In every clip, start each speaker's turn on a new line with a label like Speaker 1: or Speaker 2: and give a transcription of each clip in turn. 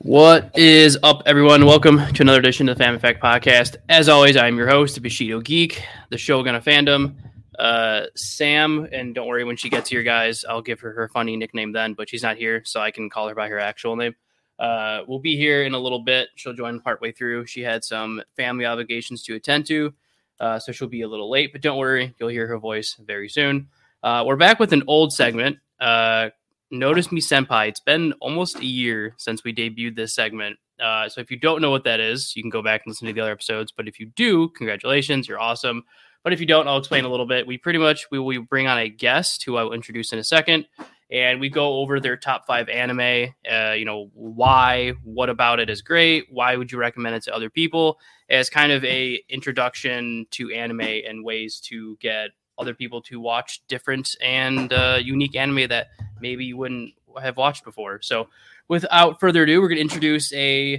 Speaker 1: What is up, everyone? Welcome to another edition of the Fan Effect Podcast. As always, I'm your host, Bushido Geek, the Shogun of Fandom. Sam, and don't worry, when she gets here, guys, I'll give her funny nickname then, but she's not here, so I can call her by her actual name. We'll be here in a little bit. She'll join partway through. She had some family obligations to attend to, so she'll be a little late, but don't worry, you'll hear her voice very soon. We're back with an old segment. Notice Me Senpai. It's been almost a year since we debuted this segment. So if you don't know what that is, you can go back and listen to the other episodes. But if you do, congratulations, you're awesome. But if you don't, I'll explain a little bit. We bring on a guest who I will introduce in a second, and we go over their top 5 anime. Why, what about it is great? Why would you recommend it to other people? As kind of a introduction to anime and ways to get other people to watch different and unique anime that maybe you wouldn't have watched before. So without further ado, we're going to introduce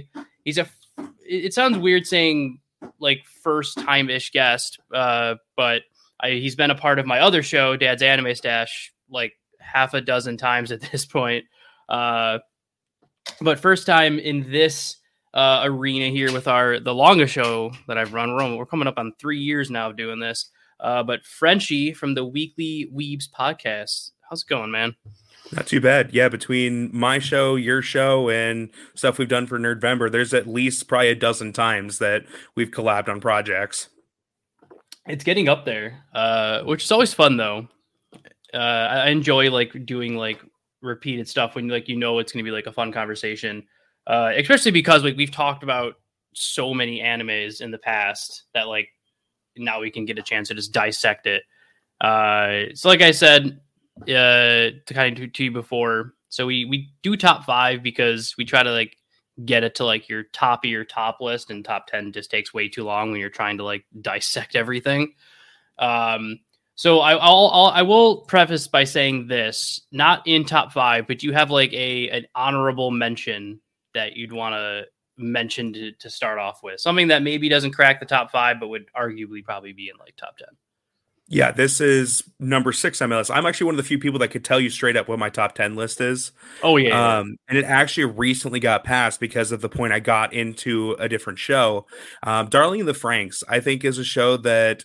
Speaker 1: it sounds weird saying like first time-ish guest, but he's been a part of my other show, Dad's Anime Stash, like half a dozen times at this point. But first time in this arena here with the longest show that I've run. We're coming up on 3 years now of doing this. But Frenchie from the Weekly Weebs podcast. How's it going, man?
Speaker 2: Not too bad. Yeah, between my show, your show, and stuff we've done for Nerdvember, there's at least probably a dozen times that we've collabed on projects.
Speaker 1: It's getting up there, which is always fun, though. I enjoy like doing like repeated stuff when it's going to be like a fun conversation, especially because like we've talked about so many animes in the past that like now we can get a chance to just dissect it. So like I said, to kind of to you before, so we do top 5 because we try to like get it to like your top of your top list, and top 10 just takes way too long when you're trying to like dissect everything. So I will preface by saying this, not in top 5, but you have like an honorable mention that you'd want to mention to start off with, something that maybe doesn't crack the top 5 but would arguably probably be in like top 10.
Speaker 2: Yeah, this is number 6 on my list. I'm actually one of the few people that could tell you straight up what my top 10 list is.
Speaker 1: Oh yeah.
Speaker 2: And it actually recently got passed because of the point I got into a different show. Darling in the Franxx, I think, is a show that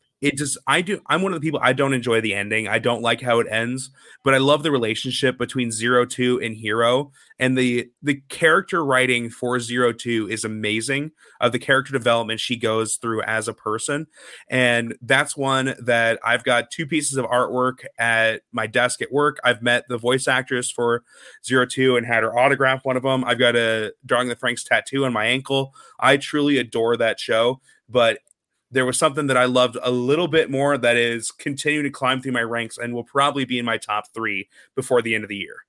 Speaker 2: I'm one of the people, I don't enjoy the ending. I don't like how it ends, but I love the relationship between Zero Two and Hiro, and the character writing for Zero Two is amazing. The character development she goes through as a person, and that's one that I've got 2 pieces of artwork at my desk at work. I've met the voice actress for Zero Two and had her autograph one of them. I've got a Darling in the Franxx tattoo on my ankle. I truly adore that show, but there was something that I loved a little bit more that is continuing to climb through my ranks and will probably be in my top 3 before the end of the year.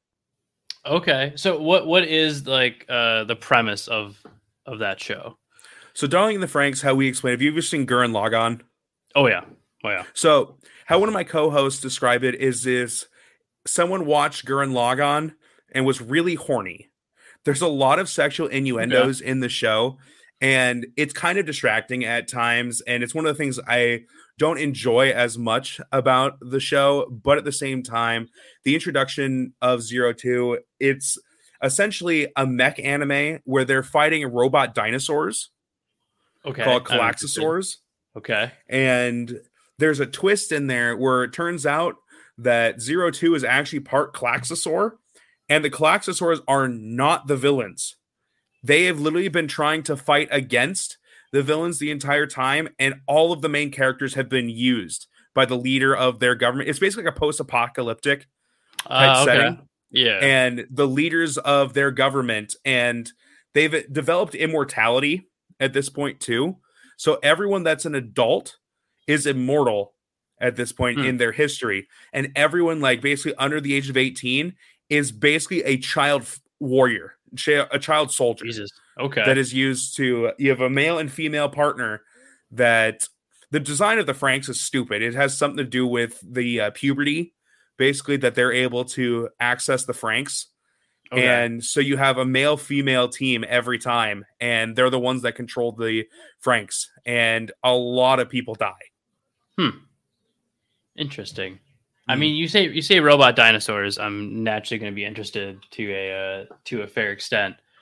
Speaker 1: Okay. So what is like the premise of that show?
Speaker 2: So Darling in the Franxx, how we explain, have you ever seen Gurren Lagann?
Speaker 1: Oh yeah.
Speaker 2: So how one of my co-hosts described it is this: someone watched Gurren Lagann and was really horny. There's a lot of sexual innuendos in the show, and it's kind of distracting at times, and it's one of the things I don't enjoy as much about the show. But at the same time, the introduction of Zero Two, it's essentially a mech anime where they're fighting robot dinosaurs called Calaxosaurs.
Speaker 1: Okay.
Speaker 2: And there's a twist in there where it turns out that Zero Two is actually part Calaxosaur, and the Calaxosaurs are not the villains. They have literally been trying to fight against the villains the entire time, and all of the main characters have been used by the leader of their government. It's basically like a post-apocalyptic type setting.
Speaker 1: Yeah.
Speaker 2: And the leaders of their government, and they've developed immortality at this point too. So everyone that's an adult is immortal at this point in their history. And everyone like basically under the age of 18 is basically a child warrior, a child soldier.
Speaker 1: Jesus. Okay.
Speaker 2: That is used to, you have a male and female partner. That the design of the Franxx is stupid. It has something to do with the puberty, basically, that they're able to access the Franxx. Okay. And so you have a male female team every time, and they're the ones that control the Franxx, and a lot of people die.
Speaker 1: Interesting. I mean, you say robot dinosaurs. I'm naturally going to be interested to a fair extent.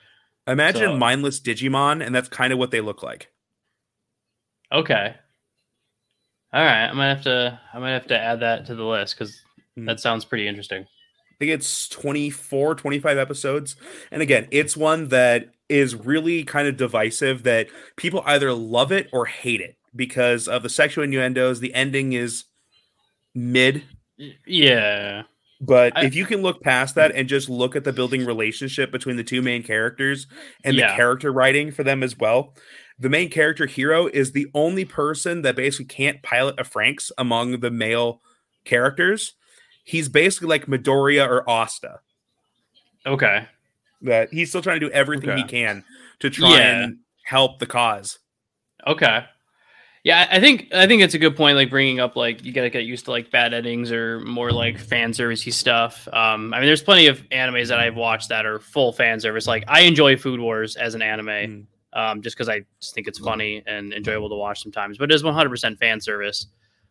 Speaker 2: Imagine
Speaker 1: So
Speaker 2: mindless Digimon, and that's kind of what they look like.
Speaker 1: okay, all right. I might have to add that to the list because
Speaker 2: Hmm.
Speaker 1: that sounds pretty interesting.
Speaker 2: I think it's 24, 25 episodes. And again, it's one that is really kind of divisive that people either love it or hate it because of the sexual innuendos. The ending is mid.
Speaker 1: Yeah.
Speaker 2: But
Speaker 1: I
Speaker 2: if you can look past that and just look at the building relationship between the two main characters and the
Speaker 1: yeah.
Speaker 2: character writing for them as well, the main character hero is the only person that basically can't pilot a Franks among the male characters. He's basically like Midoriya or Asta.
Speaker 1: Okay.
Speaker 2: That he's still trying to do everything he
Speaker 1: Okay.
Speaker 2: can to try
Speaker 1: Yeah.
Speaker 2: and help the cause.
Speaker 1: Okay. Yeah, I think it's a good point. Like bringing up like you gotta get used to like bad endings or more like fan servicey stuff. I mean, there's plenty of animes that I've watched that are full fan service. Like I enjoy Food Wars as an anime,
Speaker 2: Mm.
Speaker 1: just because I just think it's funny and enjoyable to watch sometimes. But it is 100% fan service.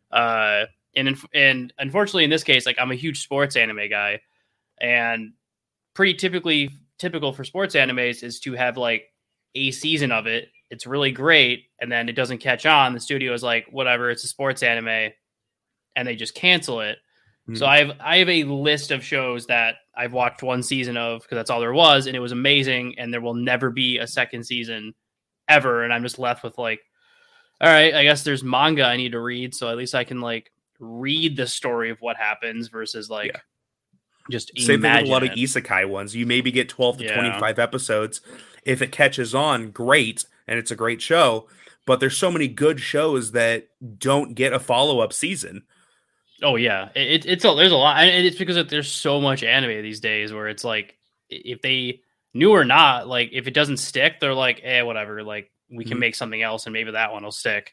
Speaker 1: And unfortunately in this case, like I'm a huge sports anime guy, and pretty typical for sports animes is to have like a season of it. It's really great, and then it doesn't catch on. The studio is like, whatever, it's a sports anime, and they just cancel it. So
Speaker 2: Mm.
Speaker 1: I have a list of shows that I've watched one season of because that's all there was, and it was amazing, and there will never be a second season ever. And I'm just left with like, all right, I guess there's manga I need to read, so at least I can like read the story of what happens versus like
Speaker 2: Yeah.
Speaker 1: just
Speaker 2: Same thing with a
Speaker 1: imagine
Speaker 2: lot of
Speaker 1: it.
Speaker 2: isekai ones. You maybe get 12 to
Speaker 1: Yeah.
Speaker 2: 25 episodes. If it catches on, great, and it's a great show. But there's so many good shows that don't get a follow-up season.
Speaker 1: Oh yeah, there's a lot, and it's because there's so much anime these days where it's like if they knew or not, like if it doesn't stick, they're like, whatever, like we can
Speaker 2: Mhm.
Speaker 1: make something else and maybe that one will stick.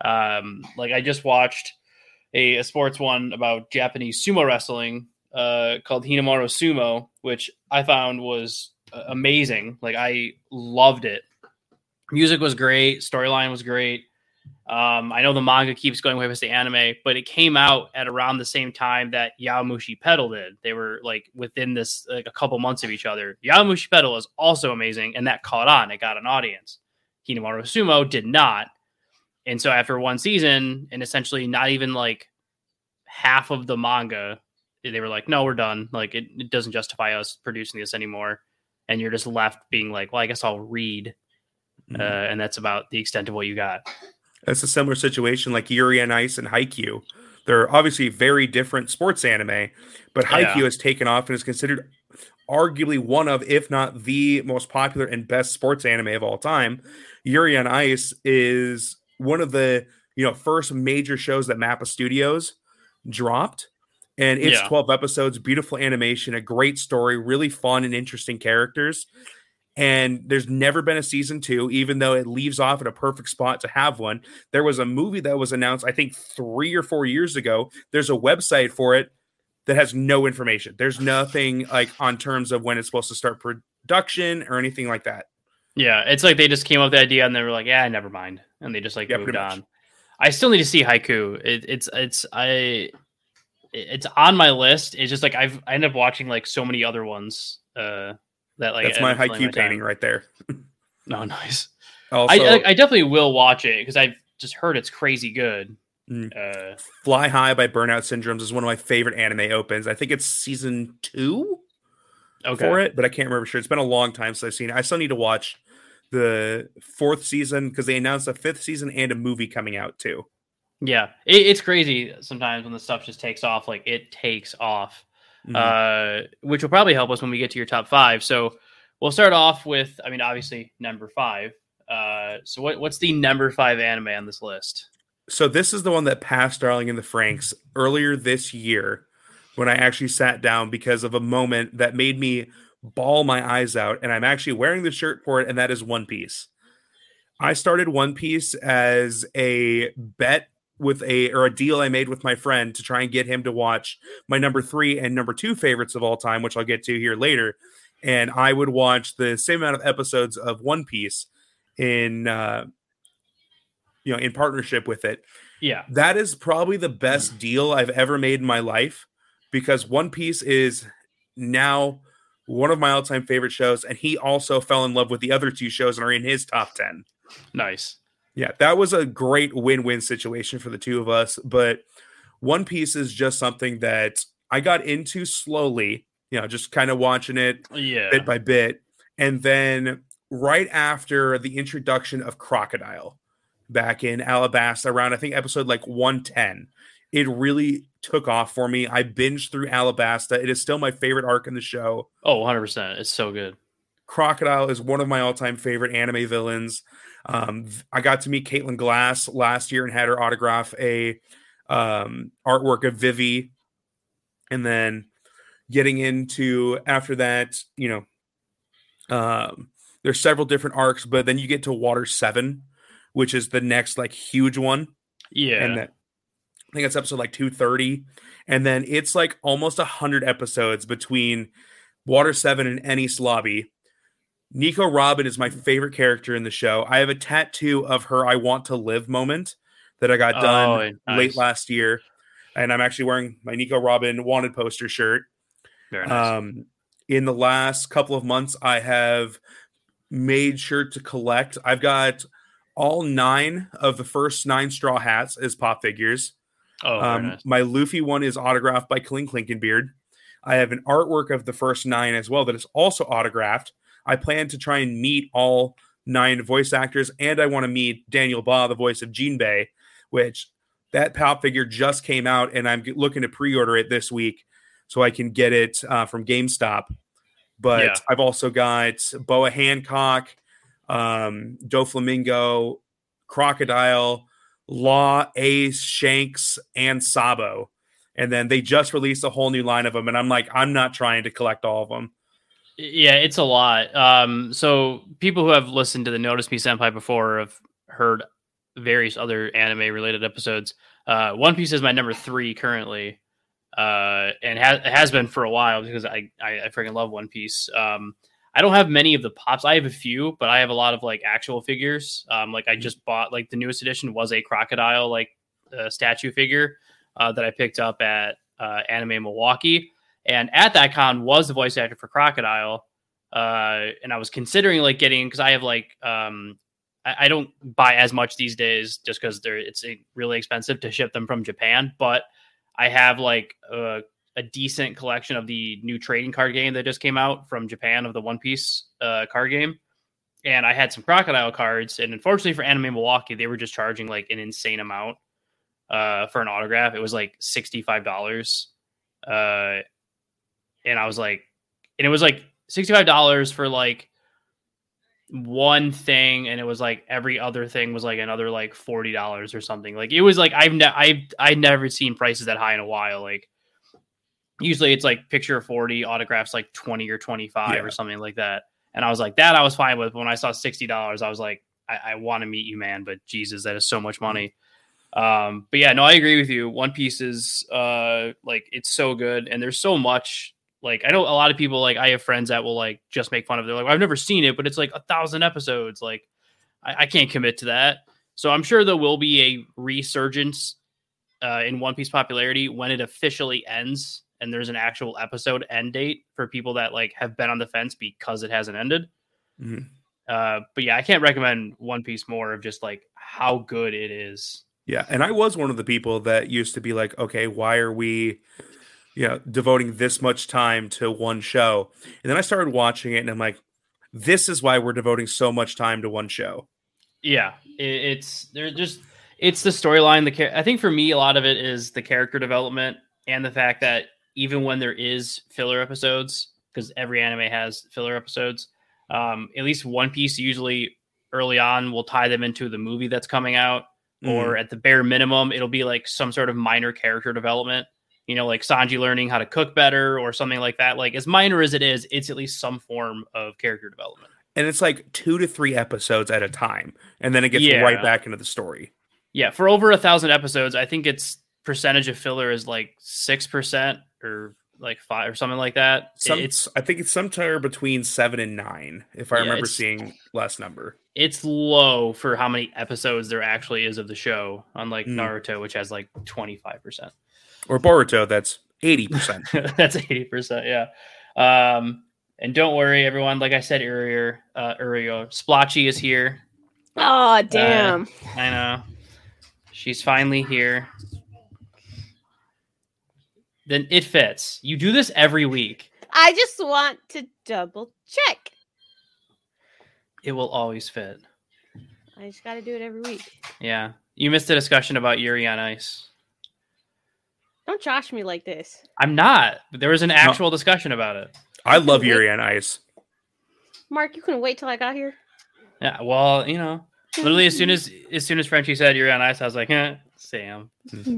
Speaker 1: Like I just watched a sports one about Japanese sumo wrestling, called Hinamaru Sumo, which I found was amazing. Like I loved it. Music was great, storyline was great. I know the manga keeps going way past the anime, but it came out at around the same time that Yaomushi Pedal did. They were like within this like a couple months of each other. Yaomushi Pedal is also amazing, and that caught on. It got an audience. Hinamaru Sumo did not, and so after one season and essentially not even like half of the manga, they were like, "No, we're done. Like it doesn't justify us producing this anymore." And you're just left being like, "Well, I guess I'll read," and that's about the extent of what you got.
Speaker 2: That's a similar situation like Yuri on Ice and Haikyuu. They're obviously very different sports anime, but
Speaker 1: Yeah,
Speaker 2: Haikyuu has taken off and is considered arguably one of, if not the most popular and best sports anime of all time. Yuri on Ice is one of the first major shows that Mappa Studios dropped, and it's
Speaker 1: yeah.
Speaker 2: 12 episodes, beautiful animation, a great story, really fun and interesting characters. And there's never been a season two, even though it leaves off at a perfect spot to have one. There was a movie that was announced, I think, 3 or 4 years ago. There's a website for it that has no information. There's nothing like on terms of when it's supposed to start production or anything like that.
Speaker 1: Yeah, it's like they just came up with the idea and they were like, "Yeah, never mind," and they just like
Speaker 2: Yeah,
Speaker 1: moved
Speaker 2: pretty much.
Speaker 1: on. I still need to see Haiku. It's on my list. It's just like I end up watching like so many other ones that like
Speaker 2: That's
Speaker 1: end
Speaker 2: my
Speaker 1: up filling my
Speaker 2: Haikyuu painting
Speaker 1: time.
Speaker 2: right there.
Speaker 1: No, nice. I
Speaker 2: Also,
Speaker 1: I definitely will watch it because I've just heard it's crazy good.
Speaker 2: mm,
Speaker 1: Uh,
Speaker 2: Fly High by Burnout Syndromes is one of my favorite anime opens. I think it's season 2
Speaker 1: okay,
Speaker 2: for it, but I can't remember sure. It's been a long time since I've seen it. I still need to watch the 4th season because they announced a 5th season and a movie coming out too.
Speaker 1: yeah, it's crazy sometimes when the stuff just takes off. Like it takes off.
Speaker 2: Mhm.
Speaker 1: Which will probably help us when we get to your top five. So we'll start off with, I mean, obviously number five. So what's the number five anime on this list?
Speaker 2: So this is the one that passed Darling in the Franks earlier this year when I actually sat down because of a moment that made me bawl my eyes out, and I'm actually wearing the shirt for it, and that is One Piece. I started One Piece as a bet with a deal I made with my friend to try and get him to watch my number 3 and number 2 favorites of all time, which I'll get to here later. And I would watch the same amount of episodes of One Piece in in partnership with it.
Speaker 1: Yeah.
Speaker 2: That is probably the best deal I've ever made in my life because One Piece is now one of my all-time favorite shows, and he also fell in love with the other two shows and are in his top 10.
Speaker 1: Nice.
Speaker 2: Yeah, that was a great win-win situation for the two of us. But One Piece is just something that I got into slowly, just kind of watching it bit by bit. And then right after the introduction of Crocodile back in Alabasta around, I think, episode like 110, it really took off for me. I binged through Alabasta. It is still my favorite arc in the show.
Speaker 1: Oh, 100%. It's so good.
Speaker 2: Crocodile is one of my all-time favorite anime villains. I got to meet Caitlin Glass last year and had her autograph a artwork of Vivi. And then getting into, after that, there's several different arcs, but then you get to Water 7, which is the next like huge one.
Speaker 1: Yeah.
Speaker 2: And that, I think it's episode like 230. And then it's like almost 100 episodes between Water 7 and Enies Lobby. Nico Robin is my favorite character in the show. I have a tattoo of her I Want to Live moment that I got done late last year. And I'm actually wearing my Nico Robin wanted poster shirt.
Speaker 1: Very nice.
Speaker 2: In the last couple of months, I have made sure to collect. I've got all 9 of the first 9 Straw Hats as pop figures.
Speaker 1: Oh, very nice.
Speaker 2: My Luffy one is autographed by Kling Klinkenbeard. I have an artwork of the first 9 as well that is also autographed. I plan to try and meet all 9 voice actors, and I want to meet Daniel Ba, the voice of Jinbei, which that pop figure just came out, and I'm looking to pre-order it this week so I can get it from GameStop. But I've also got Boa Hancock, Doflamingo, Crocodile, Law, Ace, Shanks, and Sabo. And then they just released a whole new line of them, and I'm like, I'm not trying to collect all of them.
Speaker 1: Yeah, it's a lot. So people who have listened to the Notice Me Senpai before have heard various other anime related episodes. One Piece is my number 3 currently, and has been for a while because I freaking love One Piece. I don't have many of the pops. I have a few, but I have a lot of like actual figures. Like I just bought like the newest edition was a Crocodile like statue figure that I picked up at Anime Milwaukee. And at that con was the voice actor for Crocodile. And I was considering like getting, because I have like, I don't buy as much these days just because it's really expensive to ship them from Japan. But I have like a decent collection of the new trading card game that just came out from Japan of the One Piece card game. And I had some Crocodile cards. And unfortunately for Anime Milwaukee, they were just charging like an insane amount for an autograph. It was like $65. And I was like, and it was like $65 for like one thing, and it was like every other thing was like another like $40 or something. Like it was like I've never seen prices that high in a while. Like usually it's like picture 40, autographs like 20 or 25 or something like that. And I was like, that I was fine with. But when I saw $60, I was like, I want to meet you, man. But Jesus, that is so much money. But yeah, no, I agree with you. One Piece is like it's so good, and there's so much. Like I know a lot of people, like I have friends that will like just make fun of it. They're like, well, I've never seen it, but it's like 1,000 episodes. Like I can't commit to that. So I'm sure there will be a resurgence in One Piece popularity when it officially ends and there's an actual episode end date for people that like have been on the fence because it hasn't ended. Mm-hmm. But yeah, I can't recommend One Piece more of just like how good it is.
Speaker 2: Yeah. And I was one of the people that used to be like, okay, why are we devoting this much time to one show? And then I started watching it and I'm like, this is why we're devoting so much time to one show.
Speaker 1: Yeah, it's the storyline. I think for me, a lot of it is the character development and the fact that even when there is filler episodes, because every anime has filler episodes, at least One Piece usually early on will tie them into the movie that's coming out, or at the bare minimum, it'll be like some sort of minor character development. Like Sanji learning how to cook better or something like that. Like as minor as it is, it's at least some form of character development.
Speaker 2: And it's like 2 to 3 episodes at a time. And then it gets right back into the story.
Speaker 1: Yeah. For over 1,000 episodes, I think its percentage of filler is like 6% or like 5 or something like that.
Speaker 2: I think it's somewhere between 7 and 9, if I remember seeing last number. It's
Speaker 1: low for how many episodes there actually is of the show, unlike Naruto, which has like 25%.
Speaker 2: Or Boruto, that's 80%.
Speaker 1: That's 80%, yeah. And don't worry, everyone. Like I said earlier, Splotchy is here.
Speaker 3: Oh, damn.
Speaker 1: I know. She's finally here. Then it fits. You do this every week.
Speaker 3: I just want to double check.
Speaker 1: It will always fit.
Speaker 3: I just got to do it every week.
Speaker 1: Yeah. You missed a discussion about Yuri on Ice.
Speaker 3: Don't josh me like this.
Speaker 1: I'm not. There was an actual discussion about it.
Speaker 2: I love Yuri on Ice.
Speaker 3: Mark, you couldn't wait till I got here?
Speaker 1: Yeah, well, you know, literally as soon as Frenchie said Yuri on Ice, I was like, Sam.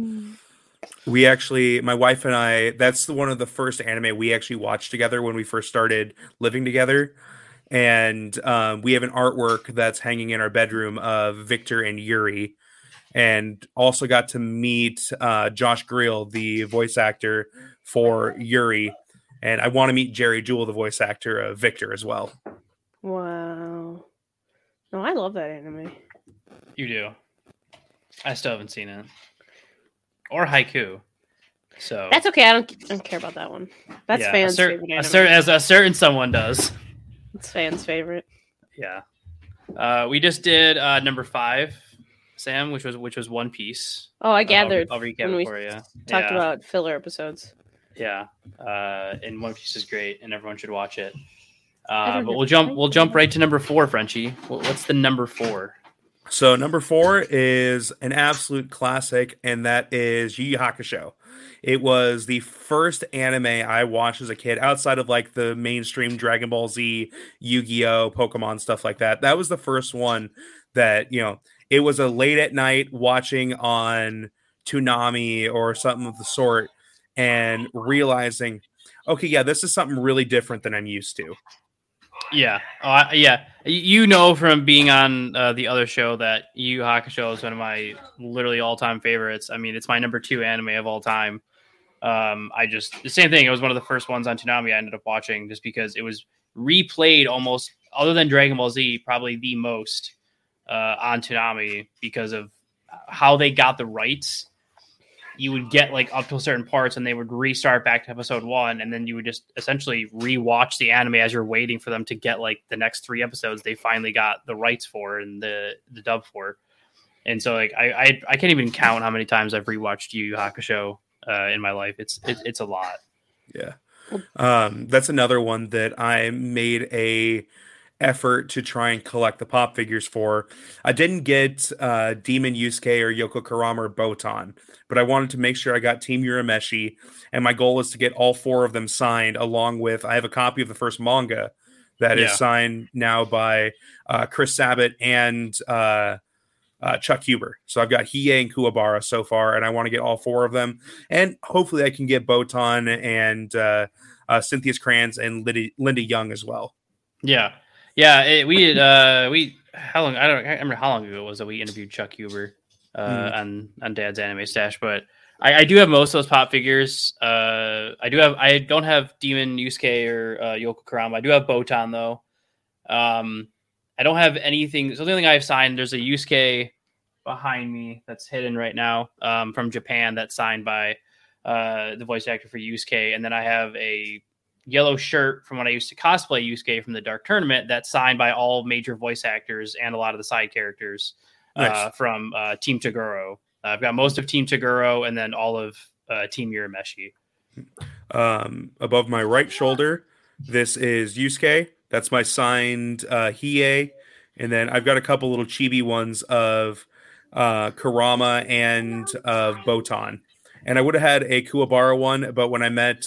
Speaker 2: We actually, my wife and I, that's one of the first anime we actually watched together when we first started living together. And we have an artwork that's hanging in our bedroom of Victor and Yuri. And also got to meet Josh Greel, the voice actor for Yuri. And I want to meet Jerry Jewell, the voice actor of Victor as well.
Speaker 3: Wow. No, I love that anime.
Speaker 1: You do. I still haven't seen it. Or Haiku. So
Speaker 3: that's okay. I don't care about that one. That's fans' favorite anime.
Speaker 1: As a certain someone does.
Speaker 3: It's fans' favorite.
Speaker 1: Yeah. We just did number 5, Sam, which was One Piece.
Speaker 3: Oh, I gathered.
Speaker 1: I'll recap it for you.
Speaker 3: Talked about filler episodes.
Speaker 1: Yeah. And One Piece is great, and everyone should watch it. But we'll jump right to number 4, Frenchie. What's the number 4?
Speaker 2: So number 4 is an absolute classic, and that is Yu Yu Hakusho. It was the first anime I watched as a kid outside of like the mainstream Dragon Ball Z, Yu-Gi-Oh, Pokemon, stuff like that. That was the first one that, you know, it was a late at night watching on Toonami or something of the sort and realizing, okay, yeah, this is something really different than I'm used to.
Speaker 1: Yeah. Yeah. You know from being on the other show that Yu Yu Hakusho is one of my literally all-time favorites. I mean, it's my number 2 anime of all time. The same thing. It was one of the first ones on Toonami I ended up watching just because it was replayed almost, other than Dragon Ball Z, probably the most on Toonami because of how they got the rights. You would get like up to certain parts and they would restart back to episode 1. And then you would just essentially rewatch the anime as you're waiting for them to get like the next 3 episodes they finally got the rights for and the dub for. And so like, I can't even count how many times I've rewatched Yu Yu Hakusho in my life. It's a lot.
Speaker 2: Yeah. That's another one that I made a effort to try and collect the pop figures for. I didn't get Demon Yusuke or Yoko Kurama or Botan, but I wanted to make sure I got Team Urameshi, and my goal is to get all 4 of them signed along with, I have a copy of the first manga that is signed now by Chris Sabat and Chuck Huber. So I've got Hiei and Kuwabara so far, and I want to get all 4 of them, and hopefully I can get Botan and Cynthia's Kranz and Linda Young as well.
Speaker 1: Yeah. Yeah, how long? I don't remember how long ago it was that we interviewed Chuck Huber on Dad's Anime Stash, but I do have most of those pop figures. I don't have Demon Yusuke or Yoko Kurama. I do have Botan though. I don't have anything. So the only thing I have signed, there's a Yusuke behind me that's hidden right now from Japan that's signed by the voice actor for Yusuke, and then I have a yellow shirt from when I used to cosplay Yusuke from the Dark Tournament that's signed by all major voice actors and a lot of the side characters from Team Toguro. I've got most of Team Toguro and then all of Team Urameshi.
Speaker 2: Above my right shoulder, this is Yusuke. That's my signed Hiei. And then I've got a couple little chibi ones of Kurama and of Botan. And I would have had a Kuwabara one, but when I met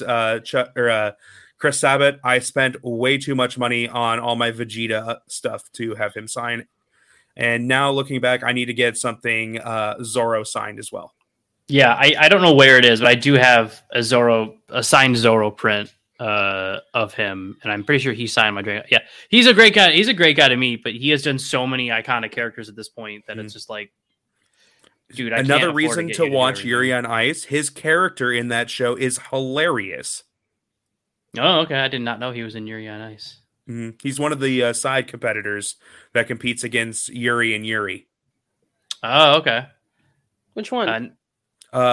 Speaker 2: Chris Sabat, I spent way too much money on all my Vegeta stuff to have him sign. And now looking back, I need to get something Zoro signed as well. Yeah,
Speaker 1: I don't know where it is, but I do have a signed Zoro print of him, and I'm pretty sure he signed my Dragon. Yeah, he's a great guy. He's a great guy to meet, but he has done so many iconic characters at this point that it's just like, dude.
Speaker 2: Another reason to watch Yuri on Ice. His character in that show is hilarious.
Speaker 1: Oh, okay. I did not know he was in Yuri on Ice.
Speaker 2: Mm-hmm. He's one of the side competitors that competes against Yuri and Yuri.
Speaker 1: Oh, okay.
Speaker 3: Which one?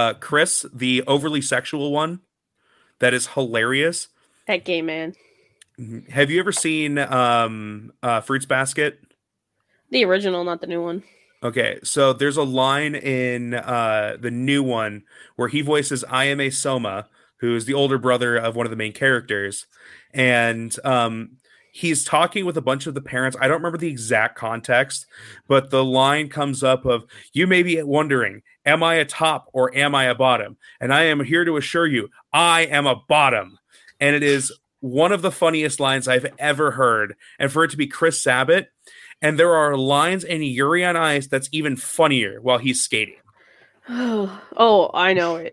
Speaker 2: Chris, the overly sexual one. That is hilarious.
Speaker 3: That gay man.
Speaker 2: Have you ever seen Fruits Basket?
Speaker 3: The original, not the new one.
Speaker 2: Okay, so there's a line in the new one where he voices Ayame Soma, who is the older brother of one of the main characters, and he's talking with a bunch of the parents. I don't remember the exact context, but the line comes up of, "You may be wondering, am I a top or am I a bottom? And I am here to assure you, I am a bottom." And it is one of the funniest lines I've ever heard, and for it to be Chris Sabat. And there are lines in Yuri on Ice that's even funnier while he's skating.
Speaker 3: Oh, I know it.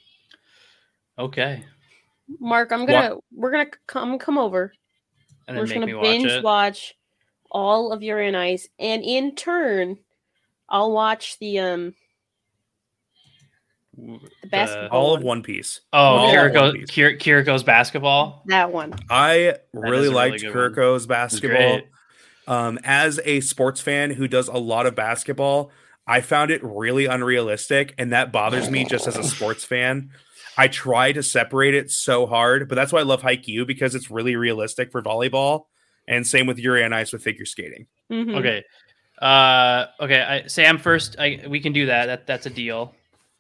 Speaker 1: Okay.
Speaker 3: Mark, we're gonna come over.
Speaker 1: And
Speaker 3: We're
Speaker 1: then
Speaker 3: just
Speaker 1: make
Speaker 3: gonna
Speaker 1: me watch
Speaker 3: binge
Speaker 1: it.
Speaker 3: watch all of Yuri on Ice, and in turn, I'll watch the basketball.
Speaker 2: All of
Speaker 3: one.
Speaker 2: One Piece.
Speaker 1: Oh,
Speaker 2: All of One Piece.
Speaker 1: Kiriko's basketball.
Speaker 3: That one.
Speaker 2: I really
Speaker 1: is a really
Speaker 2: liked
Speaker 1: good one.
Speaker 2: Kuriko's
Speaker 1: It's
Speaker 2: basketball.
Speaker 1: great.
Speaker 2: As a sports fan who does a lot of basketball, I found it really unrealistic, and that bothers me just as a sports fan. I try to separate it so hard, but that's why I love Haikyuu, because it's really realistic for volleyball, and same with Yuri on Ice with figure skating.
Speaker 3: Mhm.
Speaker 1: Okay. Sam first. We can do that. That's a deal.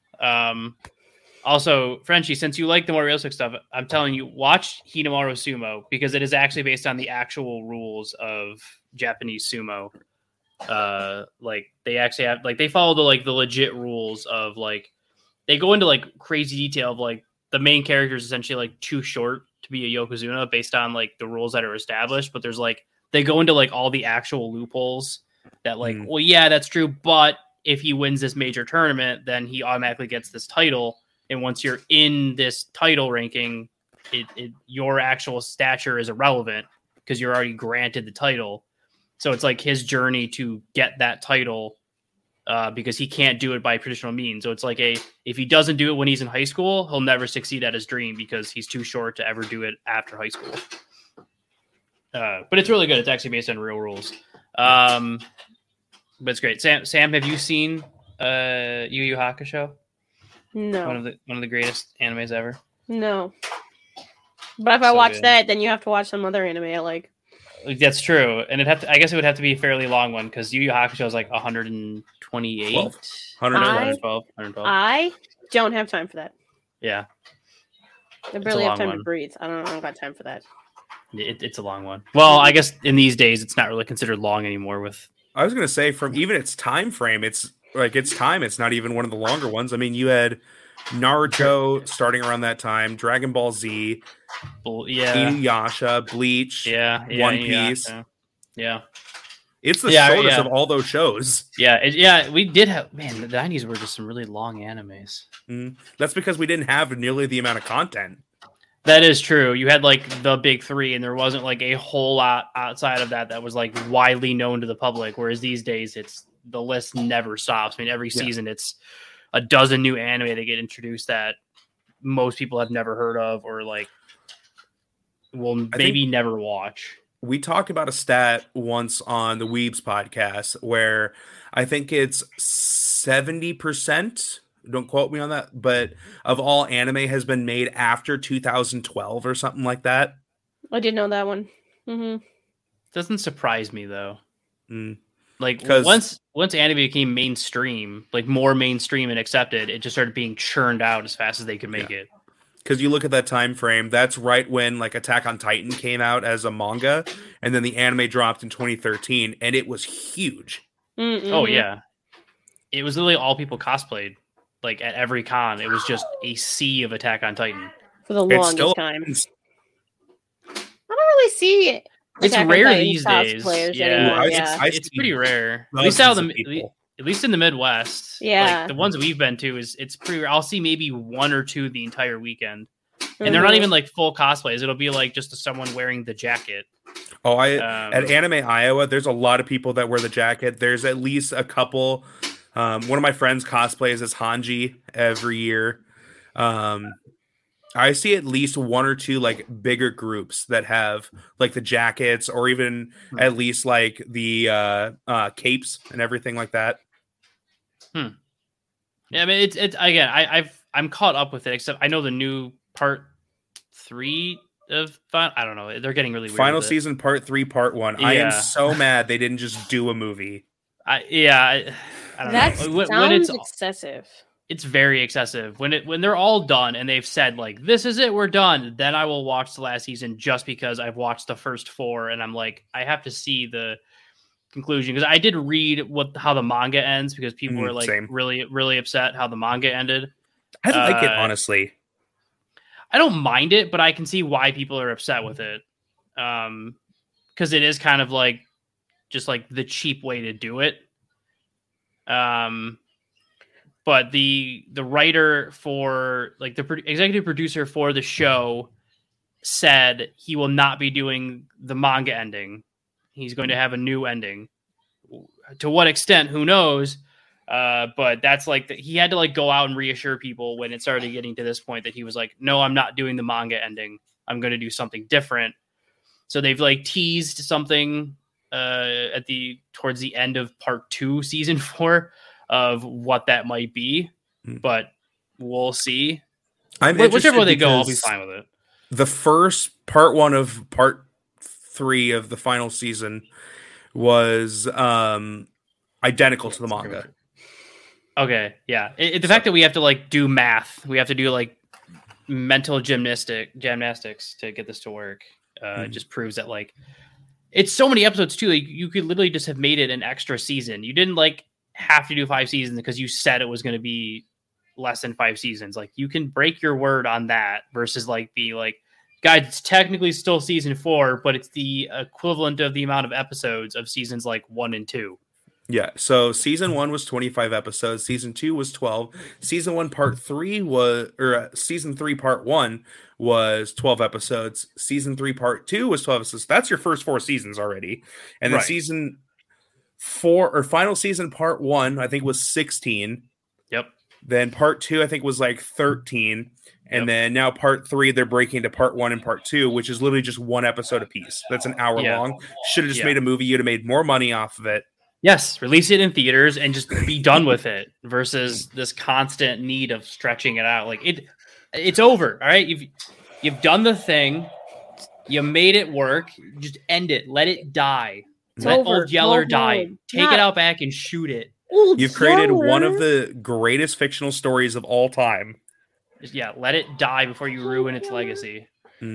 Speaker 1: Also, Frenchie, since you like the more realistic stuff, I'm telling you, watch Hinamaru Sumo, because it is actually based on the actual rules of Japanese sumo. Like they actually have, like, they follow the legit rules of, like, they go into like crazy detail of, like, the main character is essentially like too short to be a Yokozuna based on like the rules that are established, but there's like, they go into like all the actual loopholes that, like, well, yeah, that's true, but if he wins this major tournament, then he automatically gets this title. And once you're in this title ranking, your actual stature is irrelevant because you're already granted the title. So it's like his journey to get that title, because he can't do it by traditional means. So it's like if he doesn't do it when he's in high school, he'll never succeed at his dream because he's too short to ever do it after high school. But it's really good. It's actually based on real rules. But it's great. Sam, have you seen Yu Yu Hakusho?
Speaker 3: No.
Speaker 1: One of the greatest animes ever.
Speaker 3: No. But if I watch that, then you have to watch some other anime I like.
Speaker 1: That's true, and I guess it would have to be a fairly long one because Yu Yu Hakusho is like 128, 112.
Speaker 3: I don't have time for that.
Speaker 1: Yeah,
Speaker 3: I barely have time to breathe. I don't got time for that.
Speaker 1: It's a long one. Well, I guess in these days it's not really considered long anymore.
Speaker 2: I was gonna say, from even its time frame, it's not even one of the longer ones. I mean, you had Naruto starting around that time, Dragon Ball Z, Inuyasha, Bleach, One Piece.
Speaker 1: Yeah.
Speaker 2: It's the shortest of all those shows.
Speaker 1: We did have, man, the 90s were just some really long animes.
Speaker 2: That's because we didn't have nearly the amount of content.
Speaker 1: That is true. You had like the big three, and there wasn't like a whole lot outside of that was like widely known to the public. Whereas these days, the list never stops. I mean, every season it's a dozen new anime that get introduced that most people have never heard of, or like will maybe never watch.
Speaker 2: We talked about a stat once on the Weebs podcast where I think it's 70%. Don't quote me on that, but of all anime has been made after 2012 or something like that.
Speaker 3: I did know that one. Mm-hmm.
Speaker 1: Doesn't surprise me though. Like once anime became mainstream, like more mainstream and accepted, it just started being churned out as fast as they could make it.
Speaker 2: Because you look at that time frame, that's right when like Attack on Titan came out as a manga, and then the anime dropped in 2013, and it was huge.
Speaker 3: Mm-hmm.
Speaker 1: Oh yeah, it was literally all people cosplayed. Like at every con, it was just a sea of Attack on Titan
Speaker 3: for the longest time. I don't really see it.
Speaker 1: It's rare these days.
Speaker 3: Yeah,
Speaker 1: it's pretty rare. At least in the Midwest.
Speaker 3: Yeah,
Speaker 1: like the ones we've been to it's pretty rare. I'll see maybe one or two the entire weekend, and they're not even like full cosplays. It'll be like just someone wearing the jacket.
Speaker 2: Oh, at Anime Iowa, there's a lot of people that wear the jacket. There's at least a couple. One of my friends cosplays as Hanji every year. I see at least one or two like bigger groups that have like the jackets, or even at least like the capes and everything like that.
Speaker 1: Yeah, I mean it's again. I'm caught up with it, except I know the new part 3 I don't know. They're getting really weird.
Speaker 2: Final season, part 3, part 1.
Speaker 1: Yeah.
Speaker 2: I am so mad they didn't just do a movie.
Speaker 1: I don't know.
Speaker 3: When it's excessive.
Speaker 1: It's very excessive. When they're all done and they've said like, this is it, we're done, then I will watch the last season just because I've watched the first 4 and I'm like, I have to see the conclusion, because I did read how the manga ends, because people were like really, really upset how the manga ended.
Speaker 2: I like it, honestly.
Speaker 1: I don't mind it, but I can see why people are upset with it. Because it is kind of like just like the cheap way to do it. But the writer for like the executive producer for the show said he will not be doing the manga ending. He's going to have a new ending. To what extent, who knows? But that's like he had to like go out and reassure people when it started getting to this point that he was like, no, I'm not doing the manga ending. I'm going to do something different. So they've like teased something towards the end of part 2, season 4 of what that might be, but we'll see. Whichever way they go, I'll be fine with it.
Speaker 2: The first part 1 of part 3 of the final season was identical to the manga.
Speaker 1: Okay, yeah. The fact that we have to like do math, we have to do like mental gymnastics to get this to work, just proves that like it's so many episodes too. Like, you could literally just have made it an extra season. You didn't like have to do 5 seasons because you said it was going to be less than 5 seasons. Like, you can break your word on that versus like be like, guys, it's technically still season 4, but it's the equivalent of the amount of episodes of seasons like 1 and 2.
Speaker 2: Yeah, so season 1 was 25 episodes. Season 2 was 12. Season 1 part 3 season 3 part 1 was 12 episodes. Season 3 part 2 was 12 episodes. That's your first 4 seasons already. And then season 4 or final season part 1, I think, was 16.
Speaker 1: Yep.
Speaker 2: Then part 2, I think, was like 13. And then now part 3, they're breaking into part 1 and part 2, which is literally just 1 episode apiece. That's an hour long. Should have just made a movie. You'd have made more money off of it.
Speaker 1: Yes, release it in theaters and just be done with it versus this constant need of stretching it out. Like it's over. All right. You've done the thing. You made it work. Just end it. Let it die. Let Old Yeller die. Take it out back and shoot it.
Speaker 2: You've created one of the greatest fictional stories of all time.
Speaker 1: Just, let it die before you ruin its legacy.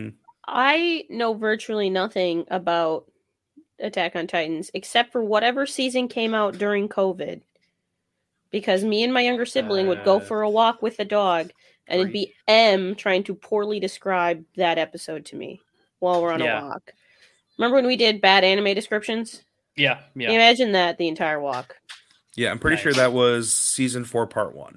Speaker 3: I know virtually nothing about Attack on Titans except for whatever season came out during COVID, because me and my younger sibling would go for a walk with the dog and it'd be M trying to poorly describe that episode to me while we're on a walk. Remember when we did bad anime descriptions?
Speaker 1: Yeah.
Speaker 3: Imagine that the entire walk.
Speaker 2: Yeah, I'm pretty sure that was season 4 part 1.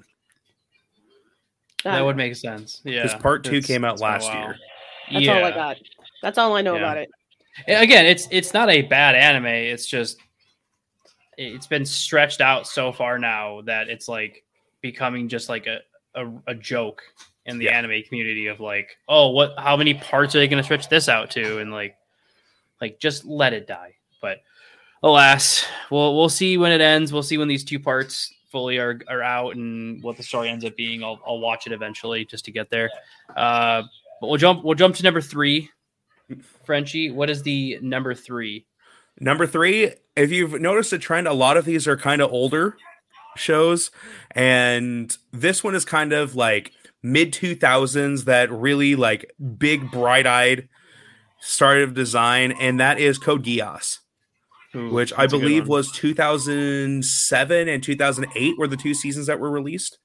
Speaker 1: That would make sense. Yeah,
Speaker 2: because part 2 came out last year.
Speaker 3: That's all I got. That's all I know about it.
Speaker 1: Again, it's not a bad anime. It's just it's been stretched out so far now that it's like becoming just like a joke in the anime community of like, oh, how many parts are they going to stretch this out to? And like just let it die. But alas, we'll see when it ends. We'll see when these 2 parts fully are out and what the story ends up being. I'll watch it eventually just to get there. But we'll jump to number 3. Frenchie, what is the number 3?
Speaker 2: Number 3, if you've noticed a trend, a lot of these are kind of older shows, and this one is kind of like mid-2000s, that really like big bright-eyed start of design, and that is Code Geass, which I believe was 2007 and 2008 were the 2 seasons that were released.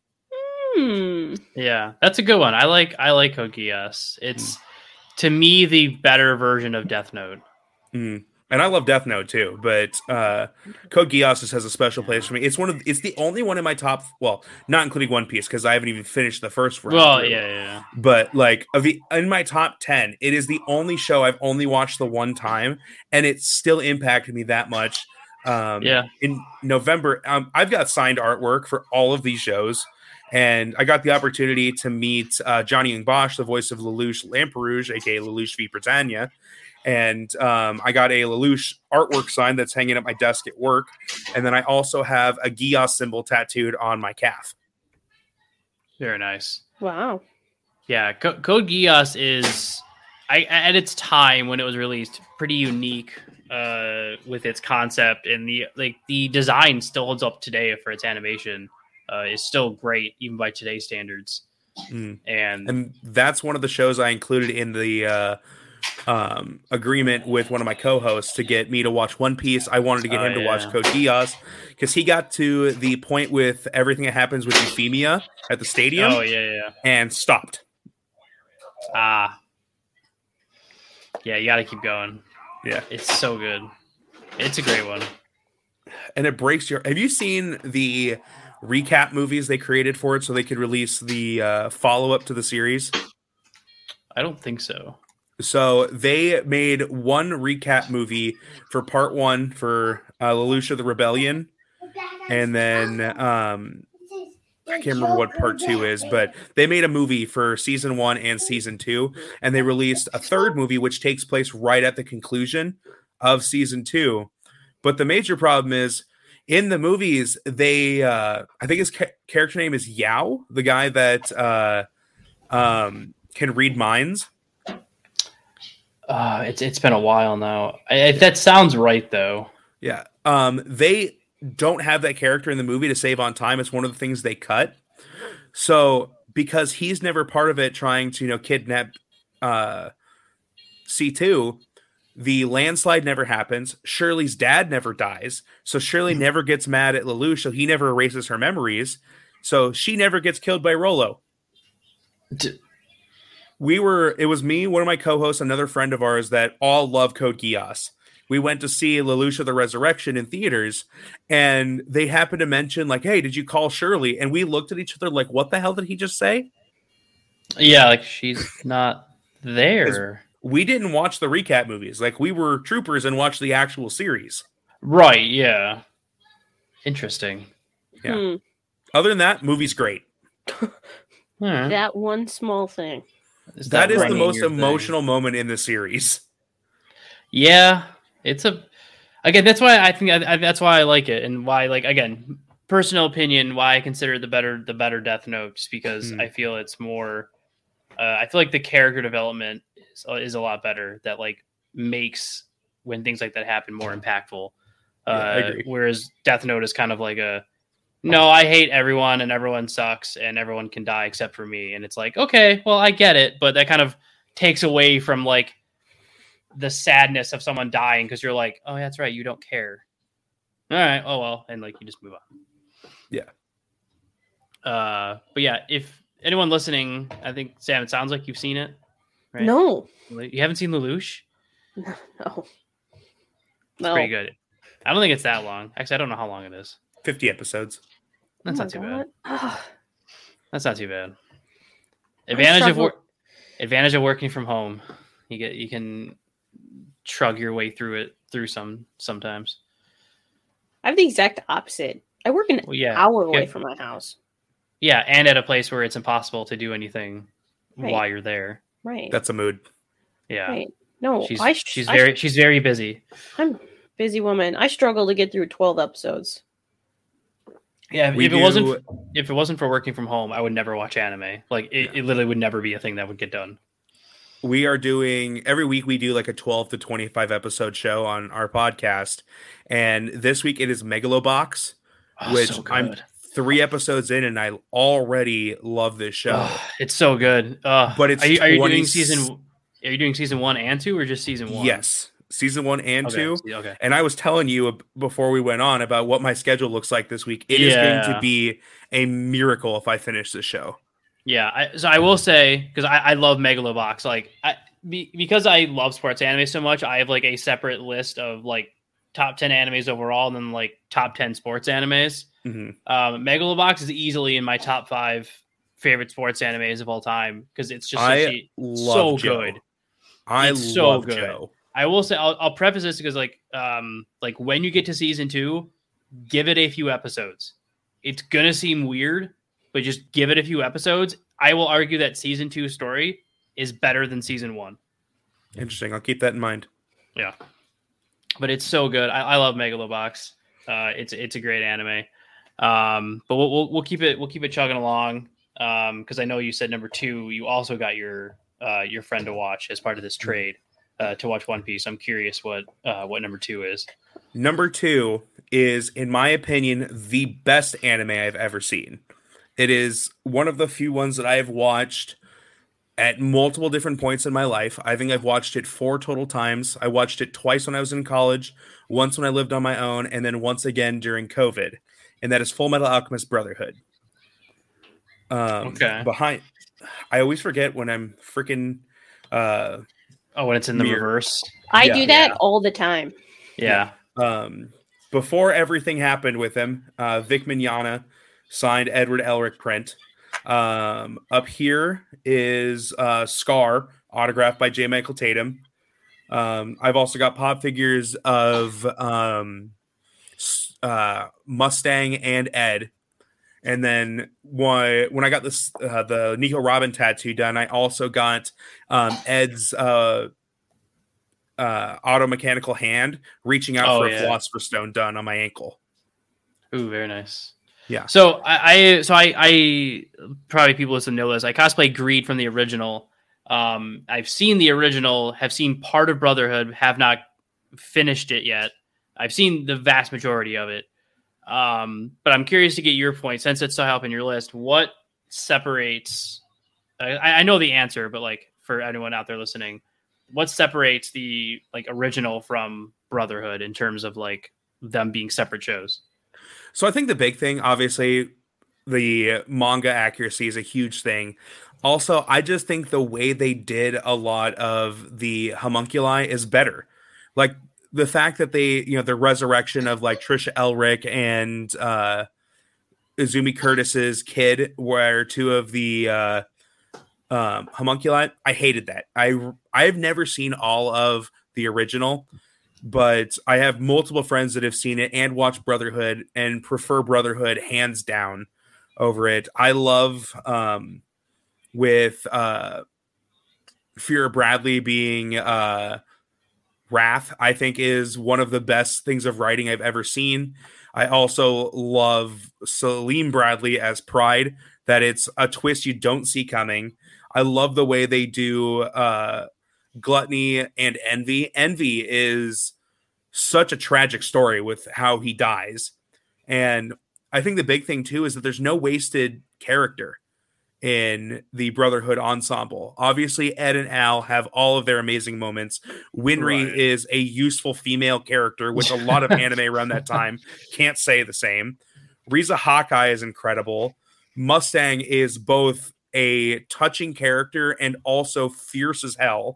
Speaker 1: Yeah, that's a good one. I like Code Geass. It's to me the better version of Death Note.
Speaker 2: And I love Death Note too, but Code Geass just has a special place for me. It's the only one in my top, well, not including One Piece because I haven't even finished the first round.
Speaker 1: Well, yeah.
Speaker 2: But like in my top 10, it is the only show I've only watched the one time, and it still impacted me that much. In November, I've got signed artwork for all of these shows. And I got the opportunity to meet Johnny Young Bosch, the voice of Lelouch Lamperouge, aka Lelouch V. Britannia. And I got a Lelouch artwork sign that's hanging at my desk at work. And then I also have a Geass symbol tattooed on my calf. Very
Speaker 1: nice.
Speaker 3: Wow.
Speaker 1: Yeah, Code Geass is, at its time when it was released, pretty unique with its concept, and the design still holds up today for its animation. Is still great even by today's standards. And
Speaker 2: that's one of the shows I included in the agreement with one of my co-hosts to get me to watch One Piece. I wanted to get him to watch Code Geass because he got to the point with everything that happens with Euphemia at the stadium. And stopped.
Speaker 1: Yeah, you got to keep going.
Speaker 2: Yeah,
Speaker 1: it's so good. It's a great one,
Speaker 2: and it breaks your. Have you seen the recap movies they created for it so they could release the follow-up to the series?
Speaker 1: I don't think so.
Speaker 2: So they made one recap movie for part 1 for Lelouch the Rebellion, and then I can't remember what part 2 is, but they made a movie for season 1 and season 2, and they released a third movie which takes place right at the conclusion of season 2. But the major problem is, in the movies, they I think his character name is Yao, the guy that can read minds.
Speaker 1: It's been a while now. That sounds right, though.
Speaker 2: Yeah. They don't have that character in the movie to save on time. It's one of the things they cut. So because he's never part of it, trying to kidnap C2. The landslide never happens. Shirley's dad never dies. So Shirley never gets mad at Lelouch, so he never erases her memories. So she never gets killed by Rolo. It was me, one of my co-hosts, another friend of ours that all love Code Geass. We went to see Lelouch of the Resurrection in theaters, and they happened to mention, like, hey, did you call Shirley? And we looked at each other like, what the hell did he just say?
Speaker 1: Yeah, like, she's not there.
Speaker 2: We didn't watch the recap movies. Like, we were troopers and watched the actual series.
Speaker 1: Right, yeah. Interesting.
Speaker 2: Yeah. Other than that, movie's great.
Speaker 3: That one small thing.
Speaker 2: That is the most emotional moment in the series.
Speaker 1: Yeah. Again, that's why I think that's why I like it, and why, like, again, personal opinion, why I consider the better Death Note, just because I feel it's more, I feel like the character development is a lot better, that like makes when things like that happen more impactful.
Speaker 2: I agree.
Speaker 1: Whereas Death Note is kind of like no, I hate everyone and everyone sucks and everyone can die except for me. And it's like, okay, well, I get it. But that kind of takes away from like the sadness of someone dying, because you're like, oh, that's right, you don't care. All right, oh well, and like you just move on.
Speaker 2: Yeah.
Speaker 1: But yeah, if anyone listening, I think, Sam, it sounds like you've seen it. Right?
Speaker 3: No.
Speaker 1: You haven't seen Lelouch?
Speaker 3: No.
Speaker 1: It's pretty good. I don't think it's that long. Actually, I don't know how long it is.
Speaker 2: 50 episodes.
Speaker 1: That's not too bad. That's not too bad. Advantage of working from home. You can shrug your way through sometimes.
Speaker 3: I have the exact opposite. I work an hour away from my house.
Speaker 1: Yeah, and at a place where it's impossible to do anything while you're there.
Speaker 3: Right.
Speaker 2: That's a mood.
Speaker 3: Yeah. Right. No,
Speaker 1: she's very busy.
Speaker 3: I'm a busy woman. I struggle to get through 12 episodes.
Speaker 1: Yeah, if it wasn't for working from home, I would never watch anime. Like it literally would never be a thing that would get done.
Speaker 2: We are doing every week. We do like a 12 to 25 episode show on our podcast, and this week it is Megalobox, which so I'm 3 episodes in, and I already love this show.
Speaker 1: It's so good.
Speaker 2: But it's
Speaker 1: are you doing season? Are you doing season 1 and 2, or just season 1?
Speaker 2: Yes. Season 1 and 2.
Speaker 1: Okay.
Speaker 2: And I was telling you before we went on about what my schedule looks like this week. It is going to be a miracle if I finish this show.
Speaker 1: Yeah. So I will say, because I love Megalobox, like because I love sports anime so much, I have like a separate list of like top 10 animes overall, and then like top 10 sports animes. Mm-hmm. Megalobox is easily in my top 5 favorite sports animes of all time, because it's just so good.
Speaker 2: I love Joe.
Speaker 1: I will say, I'll preface this because like when you get to season 2, give it a few episodes. It's gonna seem weird, but just give it a few episodes. I will argue that season 2 story is better than season 1.
Speaker 2: Interesting. I'll keep that in mind.
Speaker 1: Yeah, but it's so good. I love Megalobox. It's a great anime. But we'll keep it chugging along. Because I know you said number 2, you also got your your friend to watch as part of this trade to watch One Piece. I'm curious what number 2 is.
Speaker 2: Number 2 is, in my opinion, the best anime I've ever seen. It is one of the few ones that I have watched at multiple different points in my life. I think I've watched it 4 total times. I watched it twice when I was in college, once when I lived on my own, and then once again during COVID. And that is Full Metal Alchemist Brotherhood.
Speaker 1: Okay.
Speaker 2: I always forget when I'm freaking.
Speaker 1: When it's in the reverse.
Speaker 3: I do that all the time.
Speaker 1: Yeah.
Speaker 2: Before everything happened with him, Vic Mignogna signed Edward Elric print. Up here is Scar, autographed by J. Michael Tatum. I've also got pop figures of Mustang and Ed. And then when I got this the Nico Robin tattoo done, I also got Ed's auto-mechanical hand reaching out for a Philosopher's Stone done on my ankle.
Speaker 1: Ooh, very nice.
Speaker 2: Yeah.
Speaker 1: So I probably people listen to know this. I cosplay Greed from the original. I've seen the original, have seen part of Brotherhood, have not finished it yet. I've seen the vast majority of it. But I'm curious to get your point, since it's so high up in your list. What separates? I know the answer, but like for anyone out there listening, what separates the like original from Brotherhood in terms of like them being separate shows?
Speaker 2: So I think the big thing, obviously, the manga accuracy is a huge thing. Also, I just think the way they did a lot of the homunculi is better. Like the fact that they, the resurrection of like Trisha Elric and Izumi Curtis's kid were 2 of the homunculi. I hated that. I've never seen all of the original, but I have multiple friends that have seen it and watched Brotherhood and prefer Brotherhood hands down over it. I love with Fear Bradley being Wrath, I think is one of the best things of writing I've ever seen. I also love Salim Bradley as Pride, that it's a twist you don't see coming. I love the way they do Gluttony and Envy. Envy is such a tragic story with how he dies. And I think the big thing too is that there's no wasted character in the Brotherhood ensemble. Obviously, Ed and Al have all of their amazing moments. Winry is a useful female character, which a lot of anime around that time can't say the same. Riza Hawkeye is incredible. Mustang is both a touching character and also fierce as hell.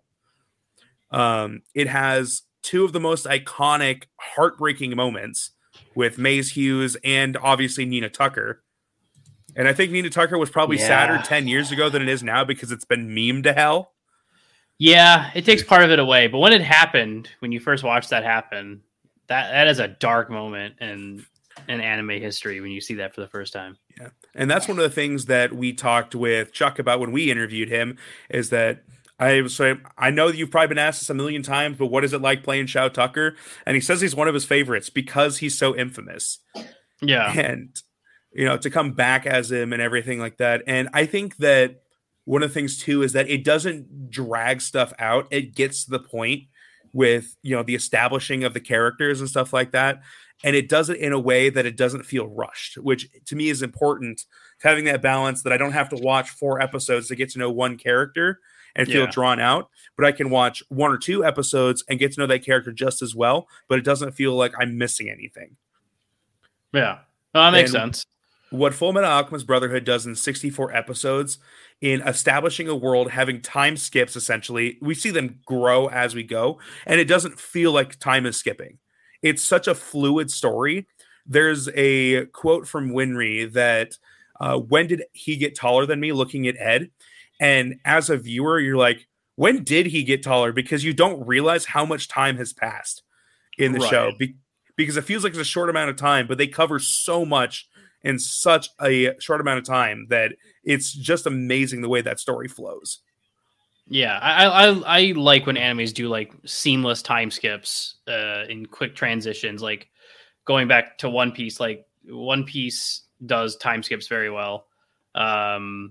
Speaker 2: It has 2 of the most iconic, heartbreaking moments with Maze Hughes and obviously Nina Tucker. And I think Nina Tucker was probably sadder 10 years ago than it is now because it's been memed to hell.
Speaker 1: Yeah, it takes part of it away. But when it happened, when you first watched that happen, that is a dark moment in anime history when you see that for the first time.
Speaker 2: Yeah. And that's one of the things that we talked with Chuck about when we interviewed him, is that I know that you've probably been asked this a million times, but what is it like playing Shao Tucker? And he says he's one of his favorites because he's so infamous.
Speaker 1: Yeah.
Speaker 2: And to come back as him and everything like that. And I think that one of the things too is that it doesn't drag stuff out. It gets to the point with, the establishing of the characters and stuff like that. And it does it in a way that it doesn't feel rushed, which to me is important, having that balance that I don't have to watch 4 episodes to get to know one character and feel drawn out, but I can watch 1 or 2 episodes and get to know that character just as well, but it doesn't feel like I'm missing anything.
Speaker 1: Yeah. Well, that makes sense.
Speaker 2: What Full Metal Alchemist Brotherhood does in 64 episodes in establishing a world, having time skips, essentially, we see them grow as we go, and it doesn't feel like time is skipping. It's such a fluid story. There's a quote from Winry that, when did he get taller than me, looking at Ed? And as a viewer, you're like, when did he get taller? Because you don't realize how much time has passed in the show. Because it feels like it's a short amount of time, but they cover so much in such a short amount of time that it's just amazing the way that story flows.
Speaker 1: Yeah, I like when animes do like seamless time skips in quick transitions, like going back to One Piece. Like One Piece does time skips very well.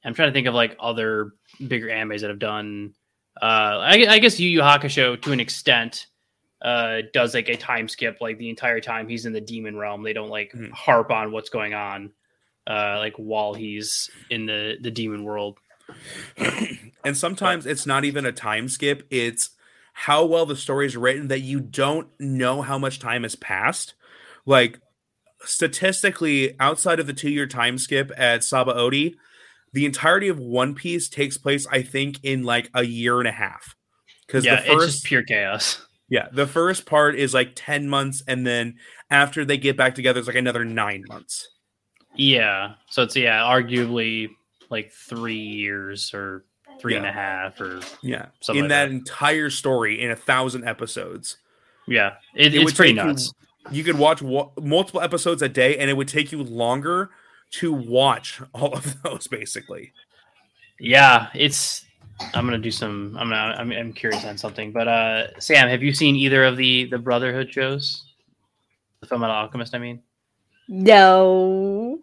Speaker 1: I'm trying to think of like other bigger animes that have done. I guess Yu Yu Hakusho to an extent does like a time skip, like the entire time he's in the demon realm. They don't like harp on what's going on like while he's in the demon world.
Speaker 2: And sometimes it's not even a time skip. It's how well the story is written that you don't know how much time has passed. Like statistically, outside of the 2-year time skip at Sabaody, the entirety of One Piece takes place, I think, in like a year and a half. Because
Speaker 1: it's just pure chaos.
Speaker 2: Yeah, the first part is like 10 months, and then after they get back together, it's like another 9 months.
Speaker 1: Yeah, so it's arguably like 3 years or 3.5 or
Speaker 2: something in that entire story in 1,000 episodes.
Speaker 1: Yeah, it's pretty nuts.
Speaker 2: You could watch multiple episodes a day, and it would take you longer to watch all of those, basically.
Speaker 1: Yeah, I'm curious on something, but Sam, have you seen either of the Brotherhood shows? The Fullmetal Alchemist, I mean.
Speaker 3: No.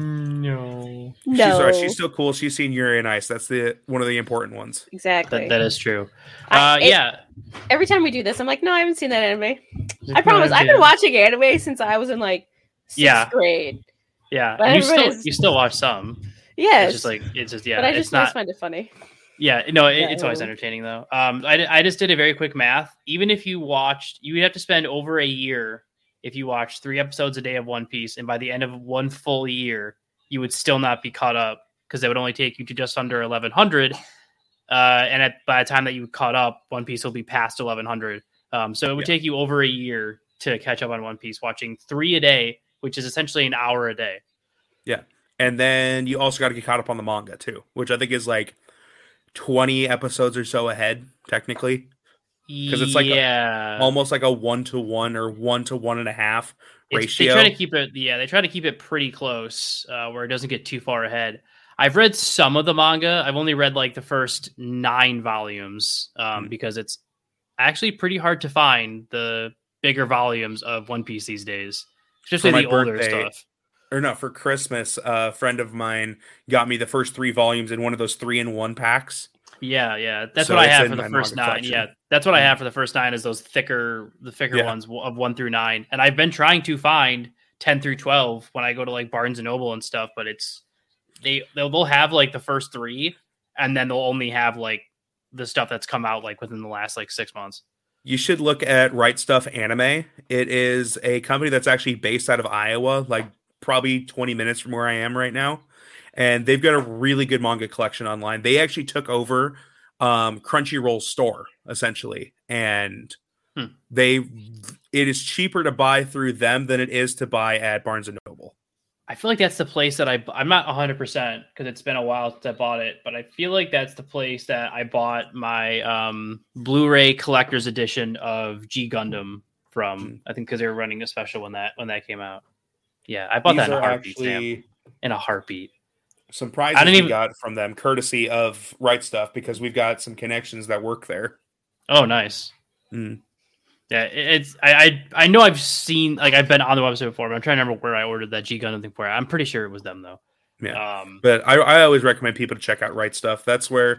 Speaker 2: She's still cool. She's seen Yuri on Ice. That's one of the important ones.
Speaker 3: Exactly.
Speaker 1: That is true.
Speaker 3: Every time we do this, I'm like, no, I haven't seen that anime. I promise. I've been watching anime since I was in like 6th grade.
Speaker 1: Yeah, but you still watch some.
Speaker 3: Yes.
Speaker 1: But
Speaker 3: I just find it funny.
Speaker 1: Yeah, no, it's always entertaining though. I just did a very quick math. Even if you would have to spend over a year if you watched 3 episodes a day of One Piece, and by the end of one full year, you would still not be caught up because it would only take you to just under 1,100. And by the time that you caught up, One Piece will be past 1,100. So it would take you over a year to catch up on One Piece, watching 3 a day, which is essentially an hour a day.
Speaker 2: Yeah. And then you also got to get caught up on the manga too, which I think is like 20 episodes or so ahead, technically. Because it's like almost like a 1-to-1 or 1 to 1.5 ratio.
Speaker 1: They try to keep it pretty close where it doesn't get too far ahead. I've read some of the manga. I've only read like the first 9 volumes because it's actually pretty hard to find the bigger volumes of One Piece these days, especially the older stuff.
Speaker 2: Or no, for Christmas, a friend of mine got me the first 3 volumes in one of those 3-in-1 packs.
Speaker 1: Yeah. That's what I have for the first 9. Collection. Yeah, that's what I have for the first 9 is those thicker ones of 1 through 9. And I've been trying to find 10 through 12 when I go to like Barnes and Noble and stuff, but they'll have like the first 3, and then they'll only have like the stuff that's come out like within the last like 6 months.
Speaker 2: You should look at Right Stuff Anime. It is a company that's actually based out of Iowa, like probably 20 minutes from where I am right now. And they've got a really good manga collection online. They actually took over Crunchyroll's store, essentially. And it is cheaper to buy through them than it is to buy at Barnes & Noble.
Speaker 1: I feel like that's the place that I'm not 100% because it's been a while since I bought it, but I feel like that's the place that I bought my Blu-ray collector's edition of G Gundam from. I think because they were running a special when that came out. Yeah, I bought that in a heartbeat. In a heartbeat.
Speaker 2: Some prizes we got from them, courtesy of Right Stuff, because we've got some connections that work there.
Speaker 1: Oh, nice. Yeah, I know I've seen, like, I've been on the website before, but I'm trying to remember where I ordered that G Gundam thing for. I'm pretty sure it was them though.
Speaker 2: Yeah, but I always recommend people to check out Right Stuff. That's where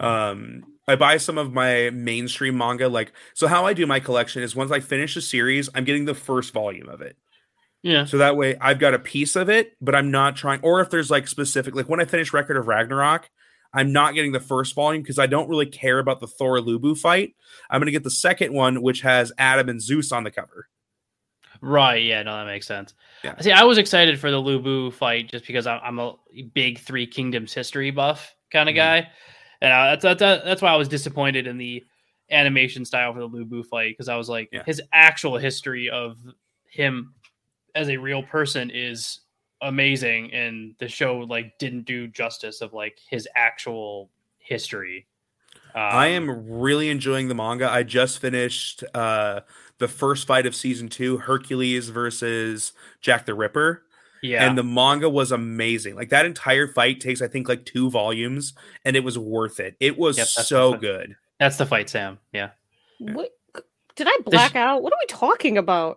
Speaker 2: I buy some of my mainstream manga. Like, so how I do my collection is once I finish a series, I'm getting the first volume of it.
Speaker 1: Yeah.
Speaker 2: So that way I've got a piece of it, but I'm not trying, or if there's like specific, like when I finish Record of Ragnarok, I'm not getting the first volume because I don't really care about the Thor Lubu fight. I'm going to get the second one, which has Adam and Zeus on the cover.
Speaker 1: Right. Yeah. No, that makes sense.
Speaker 2: Yeah.
Speaker 1: See, I was excited for the Lubu fight just because I'm a big Three Kingdoms history buff kind of guy. And that's why I was disappointed in the animation style for the Lubu fight, because I was like, his actual history of him as a real person is amazing, and the show like didn't do justice of like his actual history.
Speaker 2: I am really enjoying the manga. I just finished the first fight of season 2, Hercules versus Jack the Ripper.
Speaker 1: Yeah,
Speaker 2: and the manga was amazing. Like that entire fight takes, I think, like 2 volumes, and it was worth it. It was so good.
Speaker 1: That's the fight, Sam. Yeah.
Speaker 3: What? Did I black out? What are we talking about?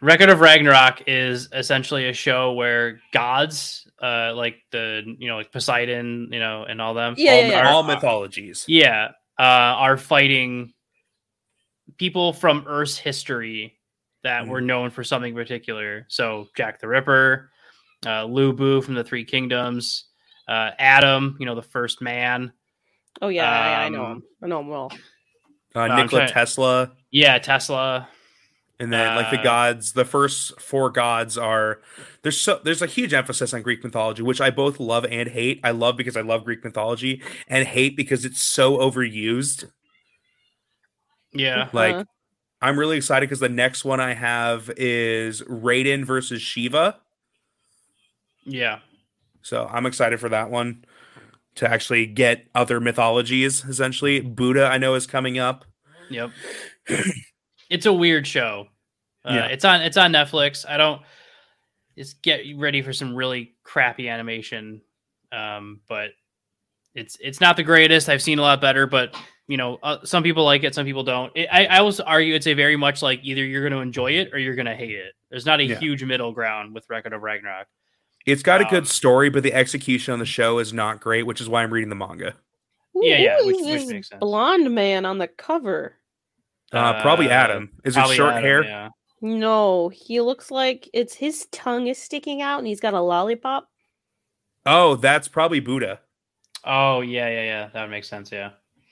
Speaker 1: Record of Ragnarok is essentially a show where gods, like like Poseidon, and all them,
Speaker 2: all mythologies,
Speaker 1: are fighting people from Earth's history that were known for something particular. So Jack the Ripper, Lu Bu from the Three Kingdoms, Adam, the first man.
Speaker 3: Oh yeah, I know him. I know him well.
Speaker 2: Nikola Tesla.
Speaker 1: Yeah, Tesla.
Speaker 2: And then like the gods, the first 4 gods are there's a huge emphasis on Greek mythology, which I both love and hate. I love because I love Greek mythology, and hate because it's so overused.
Speaker 1: Yeah.
Speaker 2: Like I'm really excited because the next one I have is Raiden versus Shiva.
Speaker 1: Yeah.
Speaker 2: So I'm excited for that one to actually get other mythologies, essentially. Buddha, I know, is coming up.
Speaker 1: Yep. It's a weird show. It's on Netflix. Just get ready for some really crappy animation. But it's not the greatest. I've seen a lot better, but some people like it, some people don't. I always argue it's a very much like either you're going to enjoy it or you're going to hate it. There's not a huge middle ground with Record of Ragnarok.
Speaker 2: It's got a good story, but the execution on the show is not great, which is why I'm reading the manga.
Speaker 1: Which makes sense.
Speaker 3: Blonde man on the cover.
Speaker 2: Probably Adam. Is it short
Speaker 1: Adam,
Speaker 2: hair?
Speaker 1: Yeah.
Speaker 3: No, he looks like his tongue is sticking out and he's got a lollipop.
Speaker 2: Oh, that's probably Buddha.
Speaker 1: Oh, yeah. That would make sense, yeah.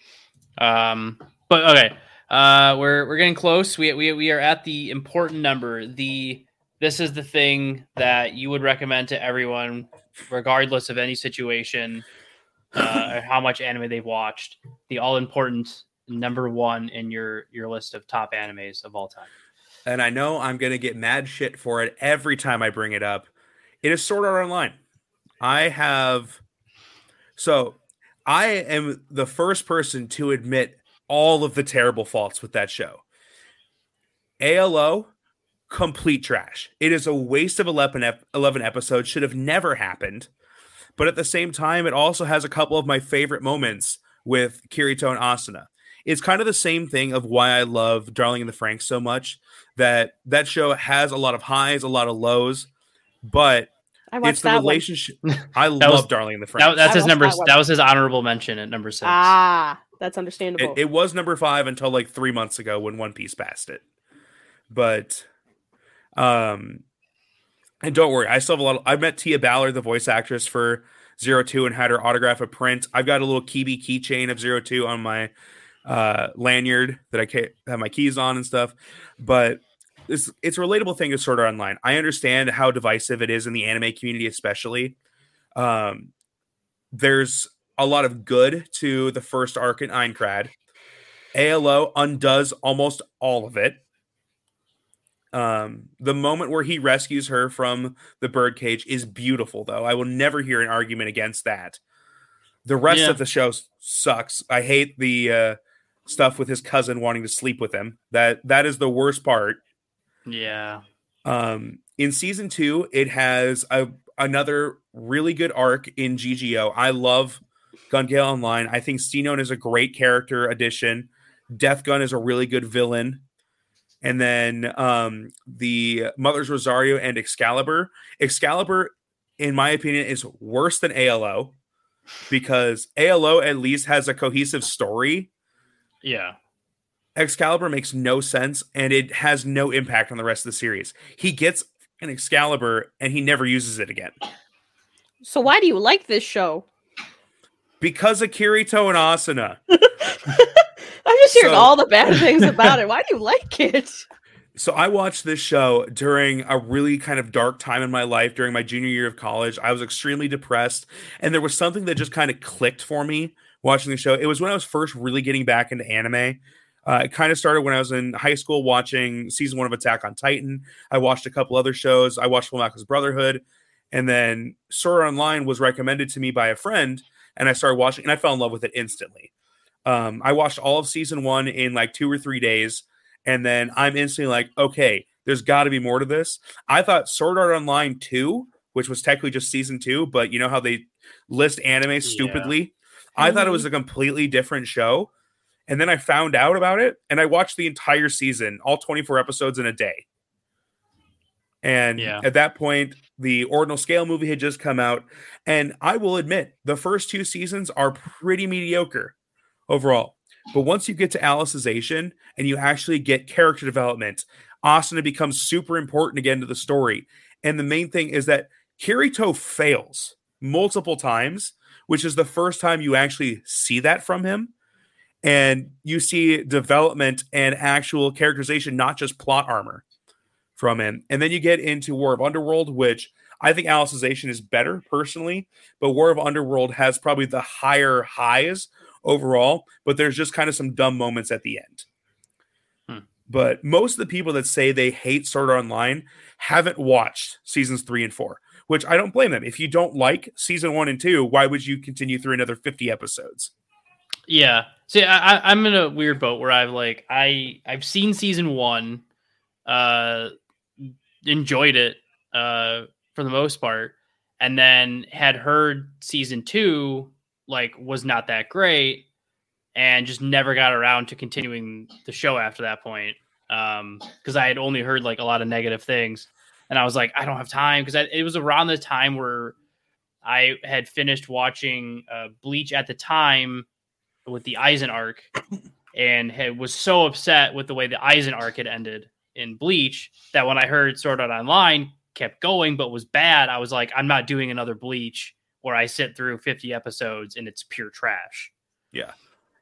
Speaker 1: But okay. We're getting close. We are at the important number. This is the thing that you would recommend to everyone, regardless of any situation, or how much anime they've watched. The all important number 1 in your list of top animes of all time.
Speaker 2: And I know I'm going to get mad shit for it every time I bring it up. It is Sword Art Online. I am the first person to admit all of the terrible faults with that show. ALO, complete trash. It is a waste of 11 episodes. Should have never happened. But at the same time, it also has a couple of my favorite moments with Kirito and Asuna. It's kind of the same thing of why I love Darling in the Franxx so much. That show has a lot of highs, a lot of lows, but it's the relationship. I love Darling in the Franxx.
Speaker 1: That's his number. That was his honorable mention at number 6.
Speaker 3: That's understandable.
Speaker 2: It was number 5 until like 3 months ago when One Piece passed it. But, and don't worry, I still have I met Tia Ballard, the voice actress for 02, and had her autograph a print. I've got a little Kibi keychain of 02 on my lanyard that I have my keys on and stuff. But it's a relatable thing to Sword Art Online. I understand how divisive it is in the anime community, especially. There's a lot of good to the first arc in Aincrad. ALO undoes almost all of it. The moment where he rescues her from the birdcage is beautiful, though. I will never hear an argument against that. The rest of the show sucks. I hate the stuff with his cousin wanting to sleep with him. That is the worst part.
Speaker 1: Yeah.
Speaker 2: In season 2, it has another really good arc in GGO. I love Gun Gale Online. I think Xenon is a great character addition. Death Gun is a really good villain. And then the Mother's Rosario and Excalibur. Excalibur, in my opinion, is worse than ALO because ALO at least has a cohesive story.
Speaker 1: Yeah.
Speaker 2: Excalibur makes no sense, and it has no impact on the rest of the series. He gets an Excalibur, and he never uses it again.
Speaker 3: So why do you like this show?
Speaker 2: Because of Kirito and Asuna.
Speaker 3: I'm just hearing all the bad things about it. Why do you like it?
Speaker 2: So I watched this show during a really kind of dark time in my life during my junior year of college. I was extremely depressed, and there was something that just kind of clicked for me watching the show. It was when I was first really getting back into anime. It kind of started when I was in high school watching season 1 of Attack on Titan. I watched a couple other shows. I watched Fullmetal's Brotherhood, and then Sword Art Online was recommended to me by a friend, and I started watching, and I fell in love with it instantly. I watched all of season 1 in like 2 or 3 days, and then I'm instantly like, okay, there's got to be more to this. I thought Sword Art Online 2, which was technically just season 2, but you know how they list anime stupidly? Yeah. I thought it was a completely different show. And then I found out about it, and I watched the entire season, all 24 episodes in a day. And
Speaker 1: Yeah.
Speaker 2: at that point, the Ordinal Scale movie had just come out. And I will admit, the first 2 seasons are pretty mediocre overall. But once you get to Alicization and you actually get character development, Asuna becomes super important again to the story. And the main thing is that Kirito fails multiple times, which is the first time you actually see that from him. And you see development and actual characterization, not just plot armor from him. And then you get into War of Underworld, which I think Alicization is better personally, but War of Underworld has probably the higher highs overall, but there's just kind of some dumb moments at the end. But most of the people that say they hate Sword Art Online haven't watched seasons 3 and 4, which I don't blame them. If you don't like season 1 and 2, why would you continue through another 50 episodes?
Speaker 1: Yeah. See, I'm in a weird boat where I've seen season 1, enjoyed it for the most part, and then had heard season 2 like was not that great, and just never got around to continuing the show after that point. Because I had only heard like a lot of negative things, and I was like, I don't have time, because it was around the time where I had finished watching Bleach at the time with the Aizen arc, and was so upset with the way the Aizen arc had ended in Bleach that when I heard Sword Art Online kept going but was bad, I was like, I'm not doing another Bleach where I sit through 50 episodes and it's pure trash.
Speaker 2: Yeah.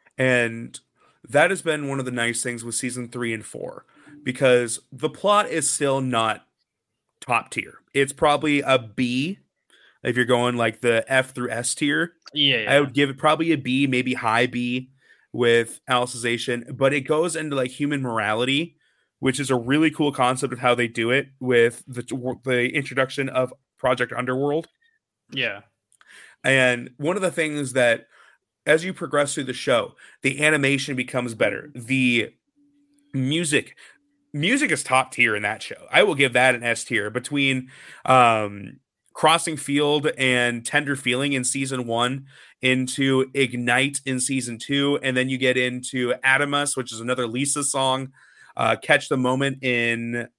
Speaker 2: And that has been one of the nice things with season 3 and 4, because the plot is still not top tier. It's probably a B if you're going like the F through S tier.
Speaker 1: Yeah.
Speaker 2: I would give it probably a B, maybe high B with Alicization, but it goes into like human morality, which is a really cool concept of how they do it with the introduction of Project Underworld.
Speaker 1: Yeah.
Speaker 2: And one of the things that, as you progress through the show, the animation becomes better. The music is top tier in that show. I will give that an S tier. Between Crossing Field and Tender Feeling in season 1, into Ignite in season 2, and then you get into Adamus, which is another Lisa song, Catch the Moment in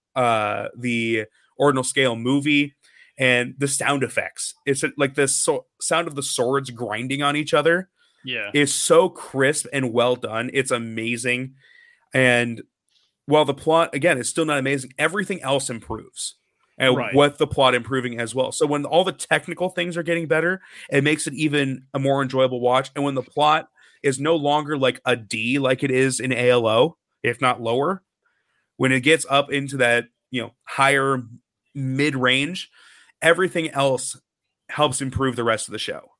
Speaker 2: the Ordinal Scale movie, and the sound effects. It's like the sound of the swords grinding on each other.
Speaker 1: Yeah.
Speaker 2: It's so crisp and well done. It's amazing. And while the plot, again, is still not amazing, everything else improves. And with the plot improving as well. So when all the technical things are getting better, it makes it even a more enjoyable watch. And when the plot is no longer like a D like it is in ALO, if not lower, when it gets up into that, higher mid-range, everything else helps improve the rest of the show.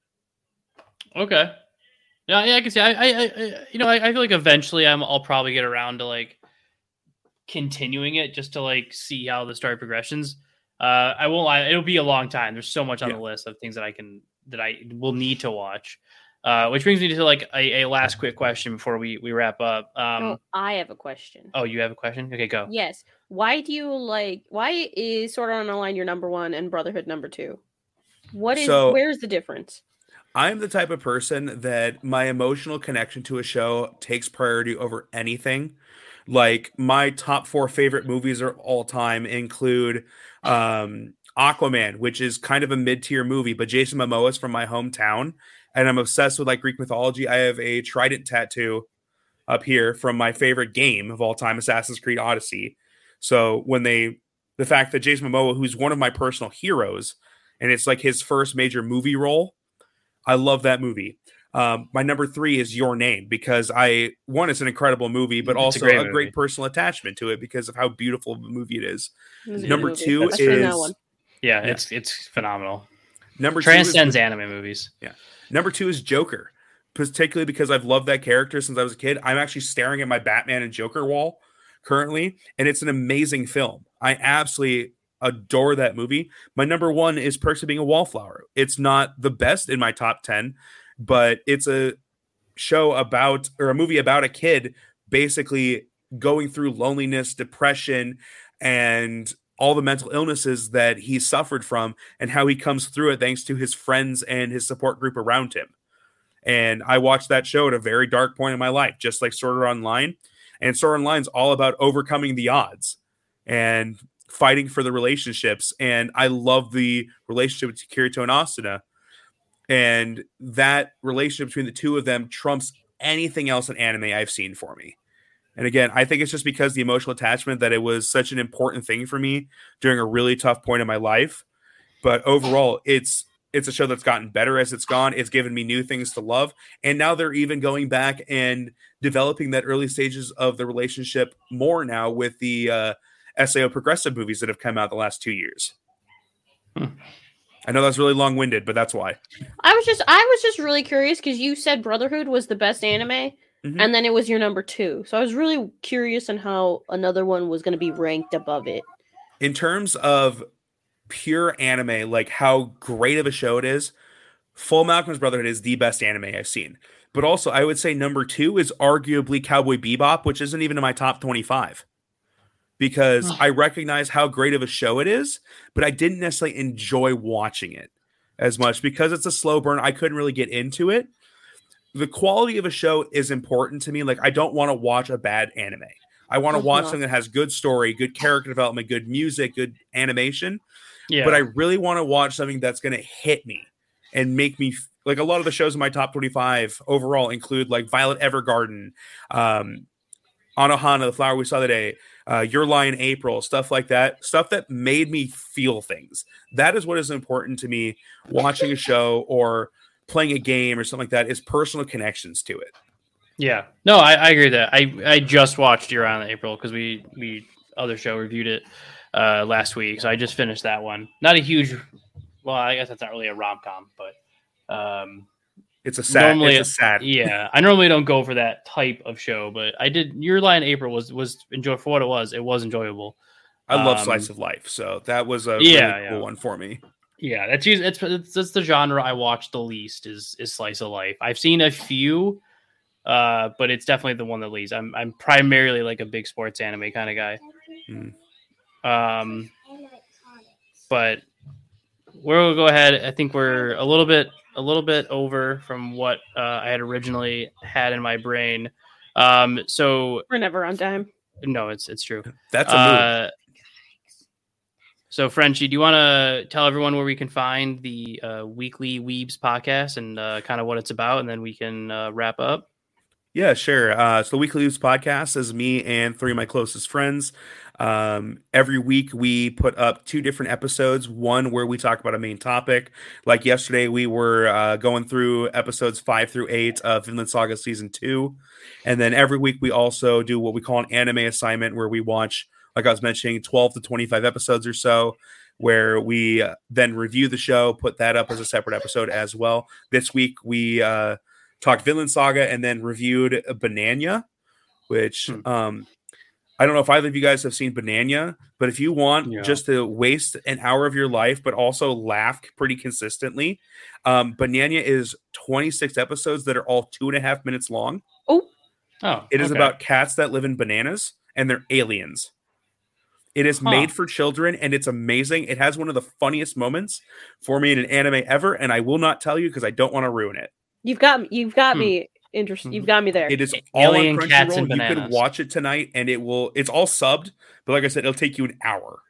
Speaker 1: Okay. Yeah, I can see. I feel like eventually I'll probably get around to like continuing it just to like see how the story progressions. I won't lie, it'll be a long time. There's so much on the list of things that I will need to watch. Which brings me to like a last quick question before we wrap up.
Speaker 3: I have a question.
Speaker 1: Oh, you have a question? Okay, go.
Speaker 3: Yes. Why is Sword Art Online your number 1 and Brotherhood number 2? Where's the difference?
Speaker 2: I'm the type of person that my emotional connection to a show takes priority over anything. Like, my top 4 favorite movies of all time include Aquaman, which is kind of a mid-tier movie, but Jason Momoa is from my hometown, and I'm obsessed with like Greek mythology. I have a trident tattoo up here from my favorite game of all time, Assassin's Creed Odyssey. So when the fact that Jason Momoa, who's one of my personal heroes, and it's like his first major movie role, I love that movie. My number 3 is Your Name, because it's an incredible movie, but also a great personal attachment to it because of how beautiful of a movie it is. Number 2 is
Speaker 1: it's phenomenal.
Speaker 2: Number
Speaker 1: transcends anime movies.
Speaker 2: Yeah. Number 2 is Joker, particularly because I've loved that character since I was a kid. I'm actually staring at my Batman and Joker wall currently, and it's an amazing film. I absolutely adore that movie. My number 1 is Perks of Being a Wallflower. It's not the best in my top 10, but it's a movie about a kid basically going through loneliness, depression, and all the mental illnesses that he suffered from, and how he comes through it thanks to his friends and his support group around him. And I watched that show at a very dark point in my life, just like Sword Art Online. And Sword Art Online is all about overcoming the odds. And fighting for the relationships. And I love the relationship with Kirito and Asuna. And that relationship between the two of them trumps anything else in anime I've seen for me. And again, I think it's just because the emotional attachment that it was such an important thing for me during a really tough point in my life. But overall, it's a show that's gotten better as it's gone. It's given me new things to love. And now they're even going back and developing that early stages of the relationship more now with the SAO progressive movies that have come out the last 2 years. I know that's really long-winded, but that's why.
Speaker 3: I was just really curious because you said Brotherhood was the best anime, and then it was your number 2. So I was really curious on how another one was going to be ranked above it.
Speaker 2: In terms of pure anime, like how great of a show it is, Full Malcolm's Brotherhood is the best anime I've seen. But also, I would say number 2 is arguably Cowboy Bebop, which isn't even in my top 25. Because I recognize how great of a show it is, but I didn't necessarily enjoy watching it as much because it's a slow burn. I couldn't really get into it. The quality of a show is important to me. Like, I don't want to watch a bad anime. I want to watch something that has good story, good character development, good music, good animation. Yeah. But I really want to watch something that's going to hit me and make me like a lot of the shows in my top 25 overall include like Violet Evergarden, Anohana, The Flower We Saw Today, Your Lie in April, stuff like that. Stuff that made me feel things. That is what is important to me watching a show or playing a game or something like that is personal connections to it.
Speaker 1: Yeah. No, I agree with that. I just watched Your Lie in April because we other show reviewed it last week. So I just finished that one. Not a huge, well, I guess that's not really a rom-com, but
Speaker 2: it's a sad.
Speaker 1: Yeah, I normally don't go for that type of show, but I did. Your Lie in April was enjoy for what it was. It was enjoyable.
Speaker 2: I love slice of life, so that was a really cool one for me.
Speaker 1: Yeah, that's the genre I watch the least is slice of life. I've seen a few, but it's definitely the one that leads. I'm primarily like a big sports anime kind of guy. But we'll go ahead. I think we're a little bit over from what I had originally had in my brain. So
Speaker 3: we're never on time.
Speaker 1: No, it's true.
Speaker 2: That's a move.
Speaker 1: So Frenchie, do you want to tell everyone where we can find the Weekly Weebs podcast and kind of what it's about, and then we can wrap up?
Speaker 2: Yeah, sure. So the Weekly Weebs podcast is me and 3 of my closest friends. Every week we put up 2 different episodes, one where we talk about a main topic. Like yesterday, we were going through episodes 5 through 8 of Vinland Saga Season 2. And then every week we also do what we call an anime assignment where we watch, like I was mentioning, 12 to 25 episodes or so, where we then review the show, put that up as a separate episode as well. This week we talked Vinland Saga and then reviewed Bananya, which... I don't know if either of you guys have seen Bananya, but if you want just to waste an hour of your life, but also laugh pretty consistently, Bananya is 26 episodes that are all 2.5 minutes long. It is about cats that live in bananas and they're aliens. It is made for children and it's amazing. It has one of the funniest moments for me in an anime ever, and I will not tell you because I don't want to ruin it.
Speaker 3: You've got me. Interesting. You've got me there.
Speaker 2: It is all on
Speaker 1: cats and
Speaker 2: Crunchyroll. You could watch it tonight, and it's all subbed. But like I said, it'll take you an hour.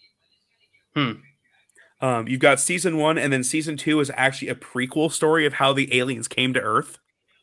Speaker 2: You've got season 1, and then season 2 is actually a prequel story of how the aliens came to Earth.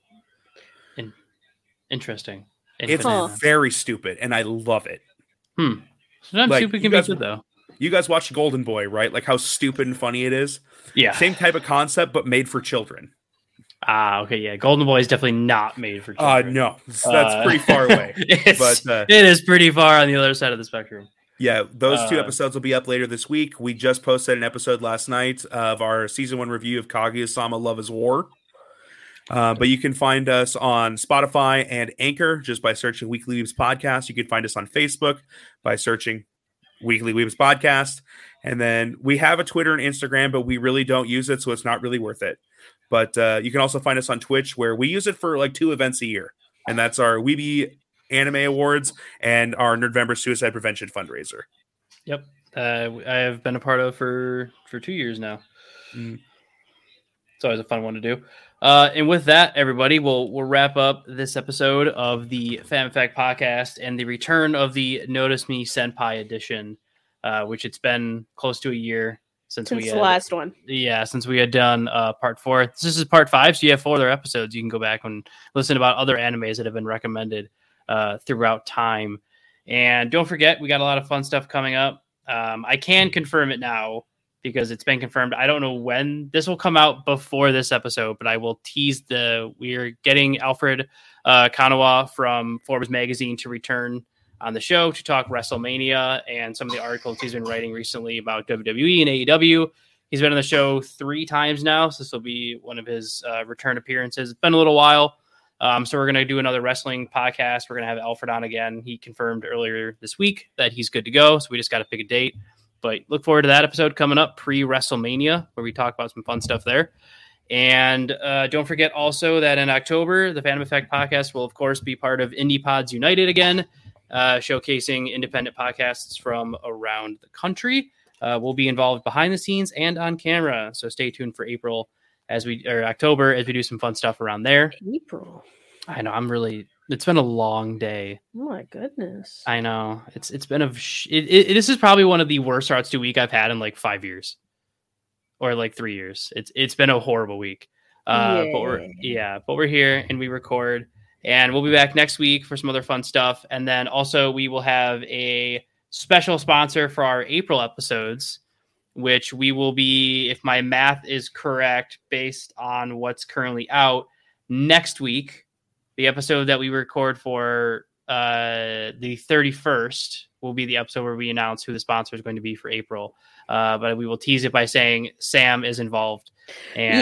Speaker 1: Interesting.
Speaker 2: It's very stupid, and I love it.
Speaker 1: Sometimes stupid can be good, though.
Speaker 2: You guys watch Golden Boy, right? Like how stupid and funny it is.
Speaker 1: Yeah.
Speaker 2: Same type of concept, but made for children.
Speaker 1: Okay, yeah. Golden Boy is definitely not made for children.
Speaker 2: No, that's pretty far away.
Speaker 1: It is pretty far on the other side of the spectrum.
Speaker 2: Yeah, those 2 episodes will be up later this week. We just posted an episode last night of our season 1 review of Kaguya-sama Love is War. But you can find us on Spotify and Anchor just by searching Weekly Weebs Podcast. You can find us on Facebook by searching Weekly Weebs Podcast. And then we have a Twitter and Instagram, but we really don't use it, so it's not really worth it. But you can also find us on Twitch, where we use it for like 2 events a year. And that's our Weeby Anime Awards and our Nerdvember Suicide Prevention fundraiser.
Speaker 1: Yep. I have been a part of for 2 years now. It's always a fun one to do. And with that, everybody, we'll wrap up this episode of the Fan Fact Podcast and the return of the Notice Me Senpai edition. which it's been close to a year since
Speaker 3: the last one.
Speaker 1: Yeah, since we had done part 4. This is part 5, so you have 4 other episodes. You can go back and listen about other animes that have been recommended throughout time. And don't forget, we got a lot of fun stuff coming up. I can confirm it now because it's been confirmed. I don't know when this will come out before this episode, but I will tease we're getting Alfred Kanawa from Forbes magazine to return on the show to talk WrestleMania and some of the articles he's been writing recently about WWE and AEW. He's been on the show 3 times now, so this will be one of his return appearances. It's been a little while. So we're going to do another wrestling podcast. We're going to have Alfred on again. He confirmed earlier this week that he's good to go. So we just got to pick a date, but look forward to that episode coming up pre-WrestleMania where we talk about some fun stuff there. And don't forget also that in October, the Phantom Effect podcast will of course be part of Indie Pods United again, showcasing independent podcasts from around the country. We'll be involved behind the scenes and on camera. So stay tuned for October as we do some fun stuff around there.
Speaker 3: April.
Speaker 1: I know. It's been a long day.
Speaker 3: Oh my goodness.
Speaker 1: I know. It's been this is probably one of the worst starts to week I've had in like 5 years or like 3 years. It's been a horrible week. But we're here and we record and we'll be back next week for some other fun stuff. And then also we will have a special sponsor for our April episodes, which we will be, if my math is correct, based on what's currently out next week. The episode that we record for the 31st will be the episode where we announce who the sponsor is going to be for April. But we will tease it by saying Sam is involved. And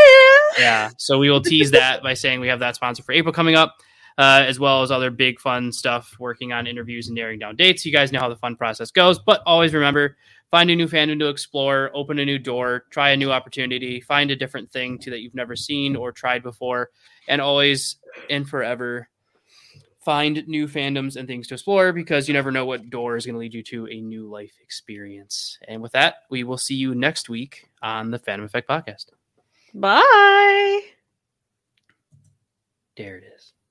Speaker 1: yeah. So we will tease that by saying we have that sponsor for April coming up, as well as other big fun stuff, working on interviews and narrowing down dates. You guys know how the fun process goes, but always remember, find a new fandom to explore, open a new door, try a new opportunity, find a different thing that you've never seen or tried before, and always and forever find new fandoms and things to explore because you never know what door is going to lead you to a new life experience. And with that, we will see you next week on the Phantom Effect podcast.
Speaker 3: Bye.
Speaker 1: There it is.